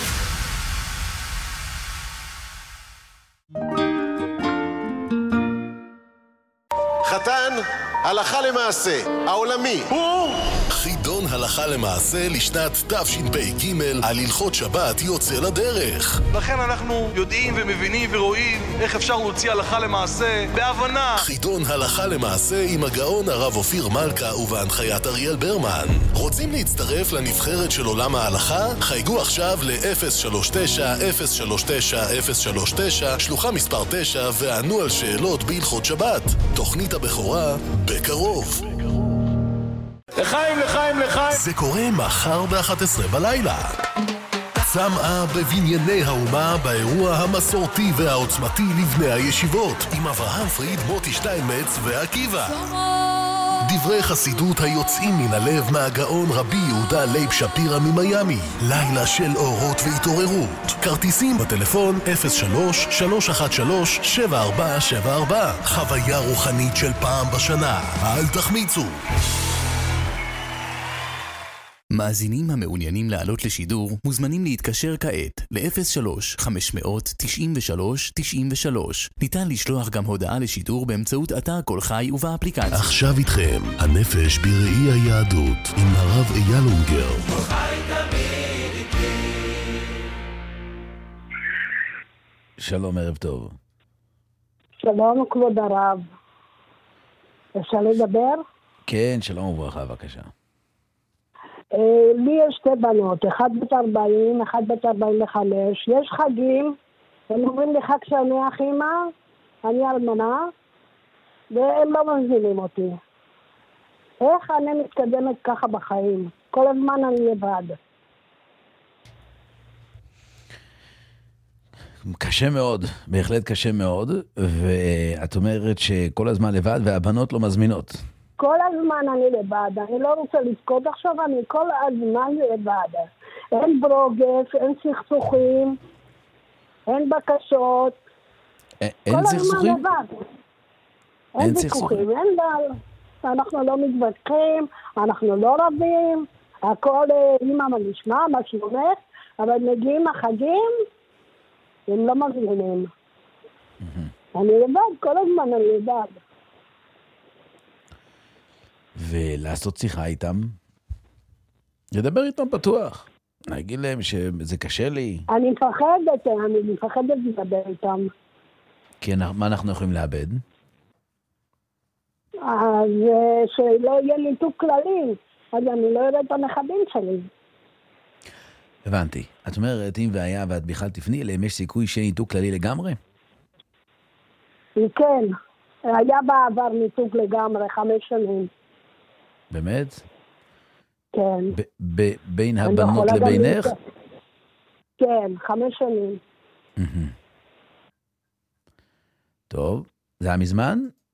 חתן, הלכה למעשה, העולמי הוא חידון הלכה למעשה לשנת תשפ"ג על הלכות שבת יוצא לדרך. לכן אנחנו יודעים ומבינים ורואים איך אפשר להוציא הלכה למעשה בהבנה. חידון הלכה למעשה עם הגאון הרב אופיר מלכה ובהנחיית אריאל ברמן. רוצים להצטרף לנבחרת של עולם ההלכה? חייגו עכשיו ל-039-039-039 שלוחה מספר 9 וענו על שאלות בהלכות שבת. תוכנית הבכורה בקרוב. לחיים, לחיים, לחיים. זה קורה מחר ב-11 בלילה. צמאה בבנייני האומה באירוע המסורתי והעוצמתי לבני הישיבות עם אברהם פריד, מוטי שטיינמץ ועקיבא. דברי חסידות היוצאים מן הלב מהגאון רבי יהודה לייב שפירא ממיימי. לילה של אורות והתעוררות. כרטיסים בטלפון 03-313-7474. חוויה רוחנית של פעם בשנה. אל תחמיצו. מאזינים המעוניינים לעלות לשידור מוזמנים להתקשר כעת ל-03-593-93. ניתן לשלוח גם הודעה לשידור באמצעות אתר כל חי ובאפליקציה. עכשיו איתכם, הנפש בראי היהדות עם הרב אייל אונגר. כל חי תמיד איתי. שלום, ערב טוב. שלום כבוד הרב. אפשר לדבר? כן, שלום וברכה, בבקשה. לי יש 2 בנות, אחת בת 40, אחת בת 45, יש חגים, הם אומרים לי חג שמח אמא, אני אלמנה, והם לא מבינים אותי. איך אני מתקדמת ככה בחיים? כל הזמן אני לבד. קשה מאוד, בהחלט קשה מאוד, ואת אומרת שכל הזמן לבד והבנות לא מזמינות. כל הזמן אני לבד, אני לא רוצה לזכות עכשיו, אני כל הזמן לבד. אין ברוגף, אין סכסוכים, אין בקשות. אין סכסוכים? כל הזמן לבד. אין סכסוכים, אין דל. אנחנו לא מתווכחים, אנחנו לא רבים, הכל אמא נשמע, מה שאומר, אבל מגיעים החגים, הם לא מבינים. אני לבד, כל הזמן אני לבד. ולעשות שיחה איתם, לדבר איתם פתוח, להגיד להם שזה קשה לי. אני מפחדת לדבר איתם. כי מה אנחנו יכולים לאבד? אז שלא יהיה ניתוק כללי, אז אני לא אראה את הנכדים שלי. הבנתי. את אומרת, אם והיה ואת בכלל תפני אליהם, יש סיכוי שניתוק כללי לגמרי? כן. היה בעבר ניתוק לגמרי, 5 שנים. באמת? כן. בין הבנות לבינך? כן, 5 שנים. טוב. זה היה מזמן?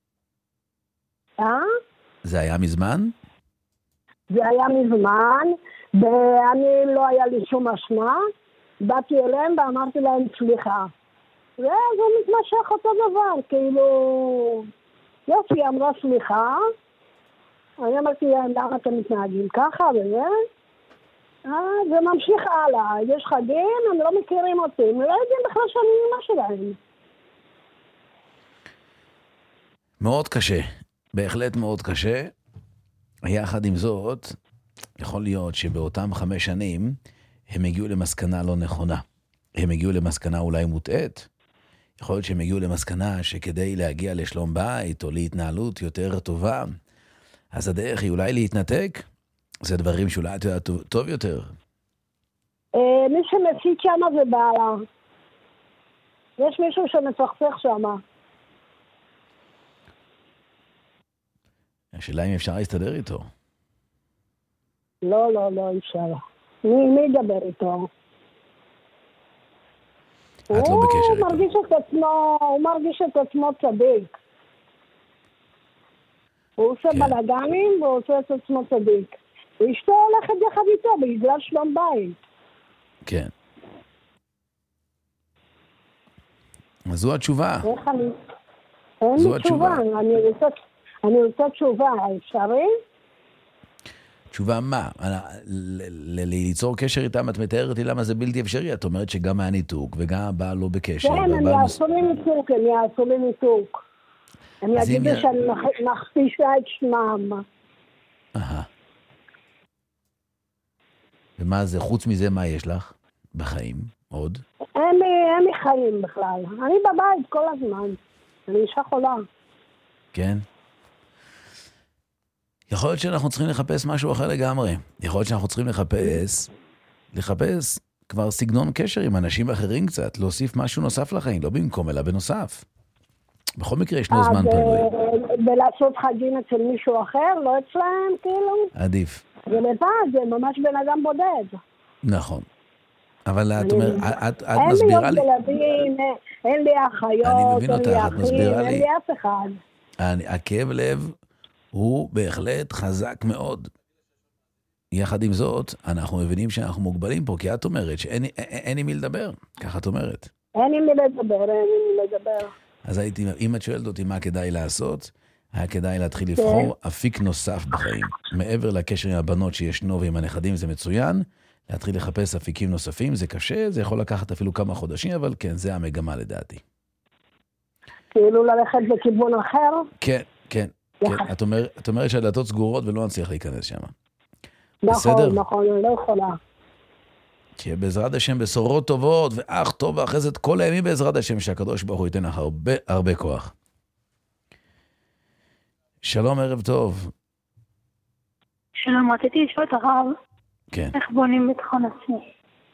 זה היה מזמן? זה היה מזמן, ואני לא היה לי שום אשמה. באתי אליהם ואמרתי להם סליחה. וזה מתמשך אותו דבר, כאילו... יופי, אמרה סליחה. אני אמרתי להם, למה אתם מתנהגים ככה וזה? זה ממשיך הלאה. יש חגים, הם לא מכירים אותי. הם לא יודעים בכלל שאני אמא שלהם. מאוד קשה. בהחלט מאוד קשה. יחד עם זאת, יכול להיות שבאותם 5 שנים הם הגיעו למסקנה לא נכונה. הם הגיעו למסקנה אולי מוטעת. יכול להיות שהם הגיעו למסקנה שכדי להגיע לשלום בית או להתנהלות יותר טובה, אז הדרך היא אולי להתנתק. זה דברים שאולי את יודעת טוב יותר. מי שמסית שם זה בעלה. יש מישהו שמצחצח שם. השאלה אם אפשר להסתדר איתו. לא, אפשר. מי ידבר איתו? את לא בקשר איתו. הוא מרגיש את עצמו צדיק. הוא עושה בלגנים והוא עושה את עצמו צדיק. ואשתו הולכת יחד איתו בגלל שלום בית. כן. אז זו התשובה. אין לי תשובה. אני רוצה תשובה. אפשרי? תשובה מה? ליצור קשר איתם, את מתארת לי למה זה בלתי אפשרי. את אומרת שגם היה ניתוק וגם הבעל לא בקשר. כן, הם יעשו לי ניתוק. הם יגידו שאני מכפישה את שמם. ומה זה? חוץ מזה, מה יש לך בחיים? עוד? אין לי חיים בכלל. אני בבית כל הזמן. אני אישה חולה. כן? יכול להיות שאנחנו צריכים לחפש משהו אחר לגמרי. יכול להיות שאנחנו צריכים לחפש כבר סגנון קשר עם אנשים אחרים קצת, להוסיף משהו נוסף לחיים, לא במקום אלא בנוסף. בכל מקרה יש לו זמן פנוי. ולעשות חגים אצל מישהו אחר, לא אצלם, כאילו? עדיף. זה לבד, זה ממש בן אדם בודד. נכון. אבל את מסבירה לי... אין לי אחיות, אין לי אחים, אין לי אף אחד. הכאב לב הוא בהחלט חזק מאוד. יחד עם זאת, אנחנו מבינים שאנחנו מוגבלים פה, כי את אומרת שאין עם מי לדבר. ככה את אומרת. אין עם מי לדבר. אז אם את שואלת אותי מה כדאי לעשות, היה כדאי להתחיל לבחור אפיק נוסף בחיים. מעבר לקשר עם הבנות שישנו ועם הנכדים זה מצוין, להתחיל לחפש אפיקים נוספים, זה קשה, זה יכול לקחת אפילו כמה חודשים, אבל כן, זה המגמה לדעתי. כאילו ללכת בכיוון אחר? כן. את אומרת שהדלתות סגורות ולא נצליח להיכנס שם. נכון, אני לא יכולה. שיהיה בעזרת השם בשורות טובות, ואח טוב ואחרי זה את כל הימים בעזרת השם, שהקדוש ברוך הוא ייתן לך הרבה כוח. שלום, ערב טוב. שלום, רציתי לשאול את הרב, כן. איך בונים ביטחון עצמי?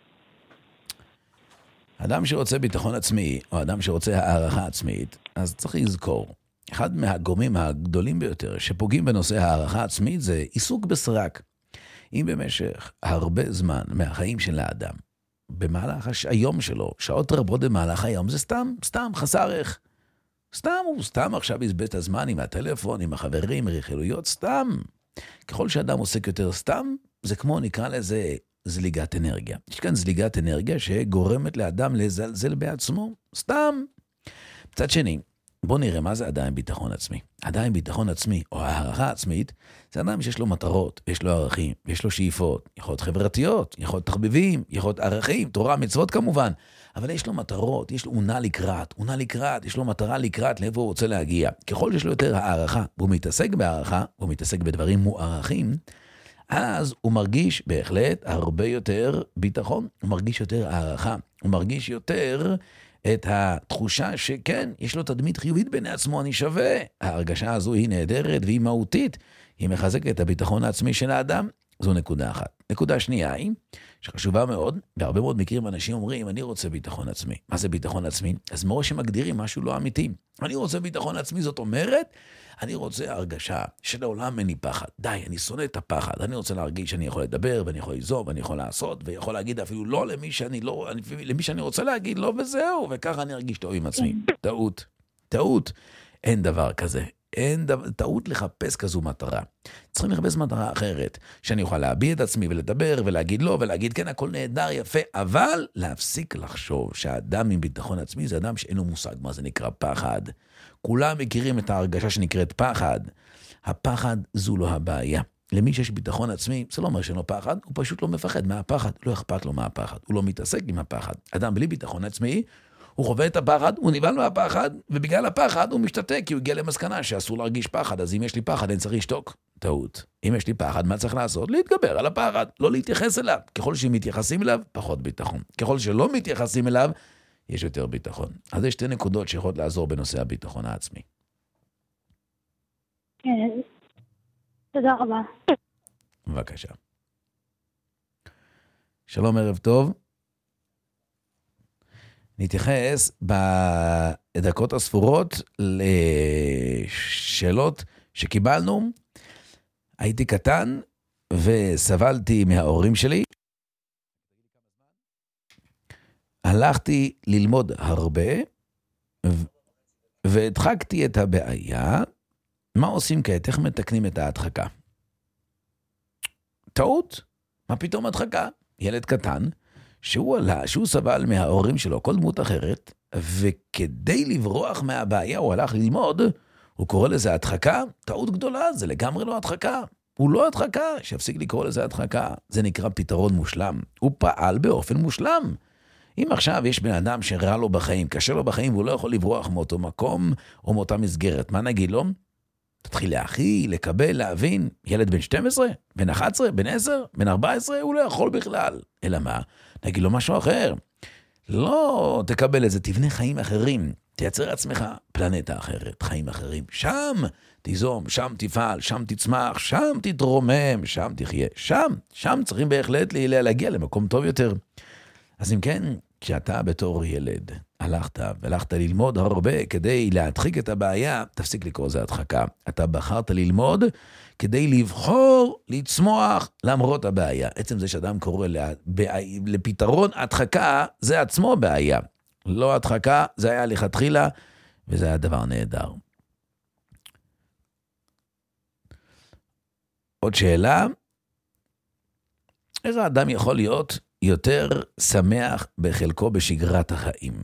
אדם שרוצה ביטחון עצמי, או אדם שרוצה הערכה עצמית, אז צריך לזכור, אחד מהגורמים הגדולים ביותר שפוגעים בנושא הערכה עצמית זה עיסוק בסרק. אם במשך הרבה זמן מהחיים של האדם, במהלך היום שלו, שעות רבות במהלך היום, זה סתם חסר ערך. הוא סתם עכשיו יזבז את הזמן עם הטלפון, עם החברים, רכילויות, סתם. ככל שאדם עוסק יותר סתם, זה כמו נקרא לזה זליגת אנרגיה. יש כאן זליגת אנרגיה שגורמת לאדם לזלזל בעצמו, סתם. מצד שני, בוא נראה מה זה עדיין ביטחון עצמי. עדיין ביטחון עצמי, או הערכה עצמית, זה אדם שיש לו מטרות, יש לו ערכים, יש לו שאיפות, יכולות חברתיות, יכולות תחביבים, יכולות ערכים, תורה, מצוות כמובן, אבל יש לו מטרות, יש לו עונה לקראת, יש לו מטרה לקראת לאיפה הוא רוצה להגיע. ככל שיש לו יותר הערכה, והוא מתעסק בהערכה, והוא מתעסק בדברים מוערכים, אז הוא מרגיש בהחלט הרבה יותר ביטחון, הוא מרגיש יותר הערכה, הוא מרגיש יותר את התחושה שכן, יש לו תדמית חיובית בין עצמו, אני שווה. ההרגשה הזו היא נהדרת והיא מהותית, היא מחזקת את הביטחון העצמי של האדם, זו נקודה אחת. נקודה שנייה היא, שחשובה מאוד, בהרבה מאוד מקרים אנשים אומרים, אני רוצה ביטחון עצמי. מה זה ביטחון עצמי? אז מראש שמגדירים משהו לא אמיתי. אני רוצה ביטחון עצמי, זאת אומרת, אני רוצה הרגשה שלעולם אין לי פחד. די, אני שונא את הפחד. אני רוצה להרגיש שאני יכול לדבר, ואני יכול ליזום, ואני יכול לעשות, ויכול להגיד אפילו לא למי שאני רוצה להגיד לא, וזהו, וככה אני ארגיש טוב עם עצמי. טעות. אין דבר כזה. אין טעות לחפש כזו מטרה. צריכים לחפש מטרה אחרת, שאני אוכל להביע את עצמי ולדבר ולהגיד לא ולהגיד כן, הכל נהדר, יפה, אבל להפסיק לחשוב שהאדם עם ביטחון עצמי זה אדם שאין לו מושג מה זה נקרא פחד. כולם מכירים את ההרגשה שנקראת פחד. הפחד זו לא הבעיה. למי שיש ביטחון עצמי, זה לא אומר שאין לו פחד, הוא פשוט לא מפחד מהפחד, לא אכפת לו מהפחד, הוא לא מתעסק עם הפחד. אדם בלי ביטחון עצמי, הוא חווה את הפחד, הוא נבהל מהפחד, ובגלל הפחד הוא משתתק, כי הוא הגיע למסקנה שאסור להרגיש פחד, אז אם יש לי פחד, אני צריך לשתוק. טעות. אם יש לי פחד, מה צריך לעשות? להתגבר על הפחד, לא להתייחס אליו. ככל שמתייחסים אליו, פחות ביטחון. ככל שלא מתייחסים אליו, יש יותר ביטחון. אז יש שתי נקודות שיכולות לעזור בנושא הביטחון העצמי. כן. תודה רבה. בבקשה. שלום, ערב טוב. נתייחס בדקות הספורות לשאלות שקיבלנו. הייתי קטן וסבלתי מההורים שלי. הלכתי ללמוד הרבה והדחקתי את הבעיה. מה עושים כעת? איך מתקנים את ההדחקה? טעות? מה פתאום הדחקה? ילד קטן שהוא סבל מההורים שלו, כל דמות אחרת, וכדי לברוח מהבעיה הוא הלך ללמוד, הוא קורא לזה הדחקה, טעות גדולה, זה לגמרי לא הדחקה. הוא לא הדחקה, שיפסיק לקרוא לזה הדחקה. זה נקרא פתרון מושלם. הוא פעל באופן מושלם. אם עכשיו יש בן אדם שרע לו בחיים, קשה לו בחיים, והוא לא יכול לברוח מאותו מקום או מאותה מסגרת, מה נגיד לו? תתחיל להכיל, לקבל, להבין. ילד בן 12, בן 11, בן 10, בן 14, הוא לא יכול בכלל. אלא מה? נגיד לו משהו אחר. לא תקבל את זה, תבנה חיים אחרים. תייצר עצמך פלנטה אחרת, חיים אחרים. שם תיזום, שם תפעל, שם תצמח, שם תתרומם, שם תחיה. שם צריכים בהחלט להגיע למקום טוב יותר. אז אם כן, כשאתה בתור ילד הלכת ללמוד הרבה כדי להדחיק את הבעיה, תפסיק לקרוא זה הדחקה. אתה בחרת ללמוד כדי לבחור, לצמוח למרות הבעיה. עצם זה שאדם קורא לפתרון הדחקה, זה עצמו בעיה. לא הדחקה, זה היה לכתחילה, וזה היה דבר נהדר. עוד שאלה, איך האדם יכול להיות יותר שמח בחלקו בשגרת החיים?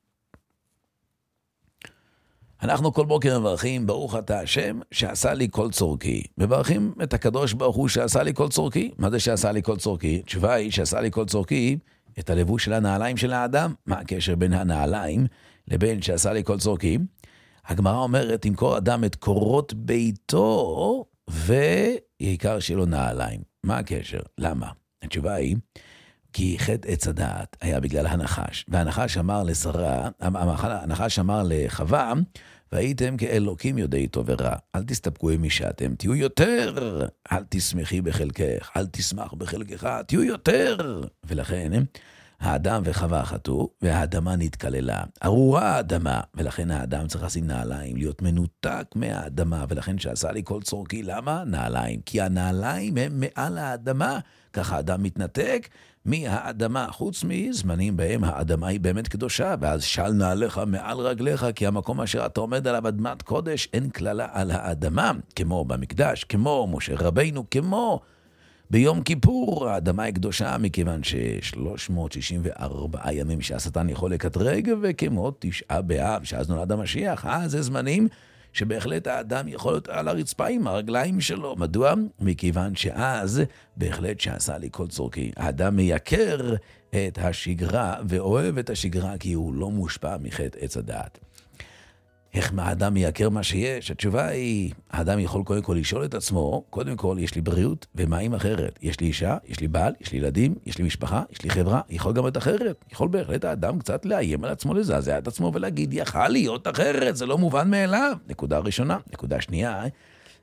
אנחנו כל בוקר מברכים, ברוך אתה השם שעשה לי כל צורכי. מברכים את הקדוש ברוך הוא שעשה לי כל צורכי. מה זה שעשה לי כל צורכי? תשובה היא שעשה לי כל צורכי את הלבוש של הנעליים של האדם. מה הקשר בין הנעליים לבין שעשה לי כל צורכי? הגמרא אומרת, ימכור אדם את קורות ביתו ויקר שלו נעליים. מה הקשר? למה? התשובה היא, כי חטא עץ הדעת היה בגלל הנחש, והנחש אמר לשרה, הנחש אמר לחווה, והייתם כאלוקים יודעי טוב ורע, אל תסתפקו עם מי שאתם, תהיו יותר, אל תשמחי בחלקך, אל תשמח בחלקך, תהיו יותר. ולכן האדם וחווה חטאו, והאדמה נתקללה, ארורה האדמה, ולכן האדם צריך לשים נעליים, להיות מנותק מהאדמה, ולכן שעשה לי כל צורכי, למה? נעליים, כי הנעליים הם מעל האדמה, ככה האדם מתנתק מהאדמה, חוץ מזמנים בהם האדמה היא באמת קדושה, ואז של נעליך מעל רגליך, כי המקום אשר אתה עומד עליו אדמת קודש, אין כללה על האדמה, כמו במקדש, כמו משה רבינו, כמו ביום כיפור, האדמה היא קדושה, מכיוון ש364 ימים שהשטן יכול לקטרג, וכמו 9 באב, שאז נולד המשיח, זה זמנים שבהחלט האדם יכול להיות על הרצפה עם הרגליים שלו. מדוע? מכיוון שאז בהחלט שעשה לי כל צורכי. האדם מייקר את השגרה ואוהב את השגרה כי הוא לא מושפע מחטא עץ הדעת. איך האדם מייקר מה שיש? התשובה היא, האדם יכול קודם כל לשאול את עצמו, קודם כל יש לי בריאות ומה עם אחרת? יש לי אישה, יש לי בעל, יש לי ילדים, יש לי משפחה, יש לי חברה, יכול גם את אחרת. יכול בהחלט האדם קצת לאיים על עצמו, לזעזע את עצמו ולהגיד, יכל להיות אחרת, זה לא מובן מאליו. נקודה ראשונה. נקודה שנייה,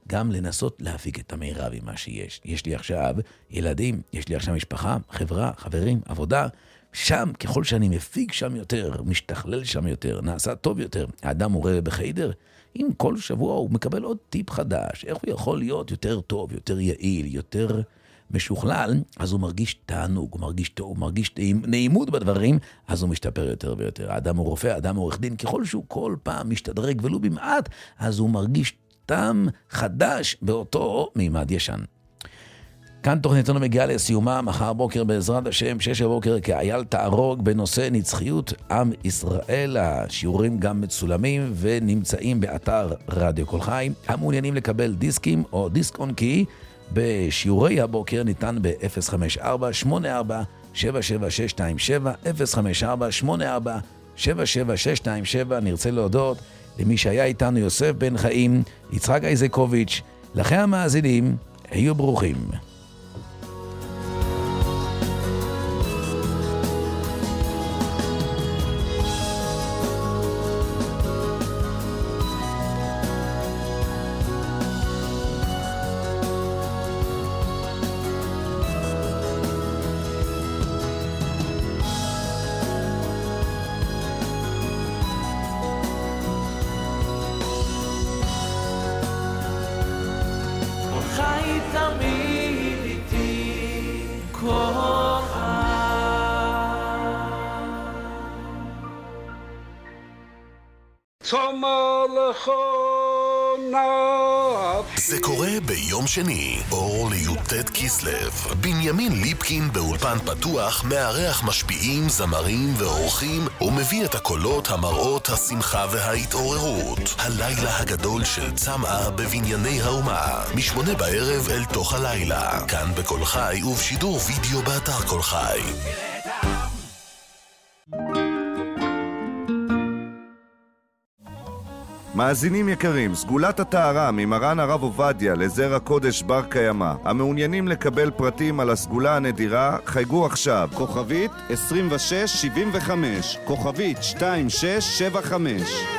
גם לנסות להפיק את המרב עם מה שיש. יש לי עכשיו ילדים, יש לי עכשיו משפחה, חברה, חברים, עבודה. שם, ככל שאני מפיק שם יותר, משתכלל שם יותר, נעשה טוב יותר, האדם מורה בחיידר, אם כל שבוע הוא מקבל עוד טיפ חדש, איך הוא יכול להיות יותר טוב, יותר יעיל, יותר משוכלל, אז הוא מרגיש תענוג, הוא מרגיש טוב, הוא מרגיש נעימות בדברים, אז הוא משתפר יותר ויותר. האדם הוא רופא, האדם הוא עורך דין, ככל שהוא כל פעם משתדרג ולו במעט, אז הוא מרגיש טעם חדש באותו מימד ישן. כאן תוכניתנו מגיעה לסיומה, מחר בוקר בעזרת השם, 6 בבוקר כאייל תערוג בנושא נצחיות עם ישראל. השיעורים גם מצולמים ונמצאים באתר רדיו כל חי. המעוניינים לקבל דיסקים או דיסק און קי, בשיעורי הבוקר ניתן ב-054-84-77627, 054-84-77627. נרצה להודות למי שהיה איתנו, יוסף בן חיים, יצחק איזקוביץ'. לכם המאזינים, היו ברוכים. זה קורה ביום שני, אור לי"ט כסלו. בנימין ליפקין באולפן פתוח מארח משפיעים, זמרים ואורחים ומביא את הקולות, המראות, השמחה וההתעוררות. הלילה הגדול של צמאה בבנייני האומה, מ8 בערב אל תוך הלילה, כאן בכל חי ובשידור וידאו באתר כל חי. מאזינים יקרים, סגולת הטהרה ממרן הרב עובדיה לזרע קודש בר קיימא. המעוניינים לקבל פרטים על הסגולה הנדירה, חייגו עכשיו. כוכבית 2675, כוכבית 2675.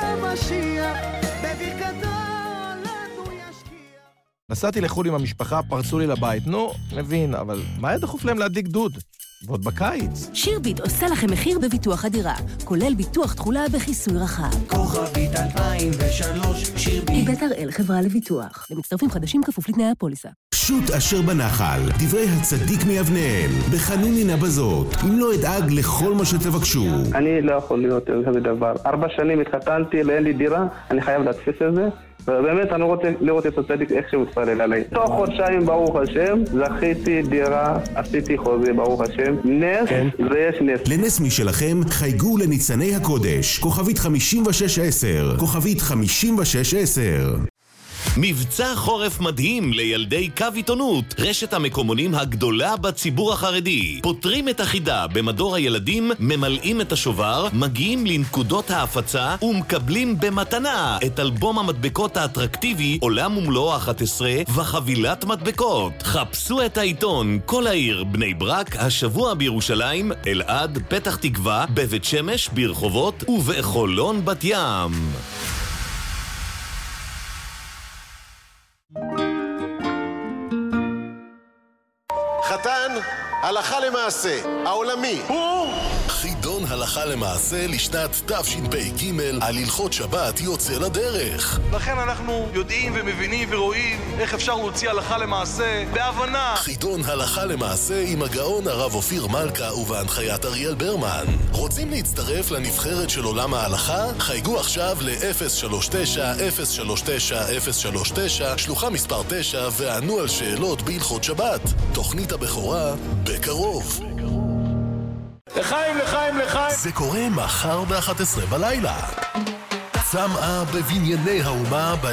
נסעתי לחול עם המשפחה, פרצו לי לבית. נו, מבין, אבל מה היה דחוף להם להדליק דוד? ועוד בקיץ. שירביט עושה לכם מחיר בביטוח הדירה, כולל ביטוח תחולה בכיסוי רחב. כוכבית 2003, שירביט. מבית הראל, חברה לביטוח. למצטרפים חדשים כפוף לתנאי הפוליסה. שוט אשר בנחל, דברי הצדיק מיבנאל, בחנוני בזאת, אם לא אדאג לכל מה שתבקשו. אני לא יכול להיות כזה דבר. 4 שנים התחתנתי, אין לי דירה, אני חייב להדפיס את זה. ובאמת אני רוצה לראות את הצדיק איך שהוא מתפלל עליי. תוך חודשיים ברוך השם, זכיתי דירה, עשיתי חוזה ברוך השם, נס ויש נס. לנס משלכם חייגו לניצני הקודש, כוכבית 5610, כוכבית 5610. מבצע חורף מדהים לילדי קו עיתונות, רשת המקומונים הגדולה בציבור החרדי. פותרים את החידה במדור הילדים, ממלאים את השובר, מגיעים לנקודות ההפצה ומקבלים במתנה את אלבום המדבקות האטרקטיבי עולם ומלואו 11 וחבילת מדבקות. חפשו את העיתון כל העיר, בני ברק, השבוע בירושלים, אלעד, פתח תקווה, בבית שמש, ברחובות ובחולון בת ים. חתן, הלכה למעשה, העולמי הוא... חידון הלכה למעשה לשנת תשפ"ג על הלכות שבת יוצא לדרך. לכן אנחנו יודעים ומבינים ורואים איך אפשר להוציא הלכה למעשה בהבנה. חידון הלכה למעשה עם הגאון הרב אופיר מלכה ובהנחיית אריאל ברמן. רוצים להצטרף לנבחרת של עולם ההלכה? חייגו עכשיו ל-039-039-039 שלוחה מספר 9 וענו על שאלות בהלכות שבת. תוכנית הבכורה בקרוב. לחיים, לחיים, לחיים. זה קורה מחר ב-11 בלילה. צמאה בבנייני האומה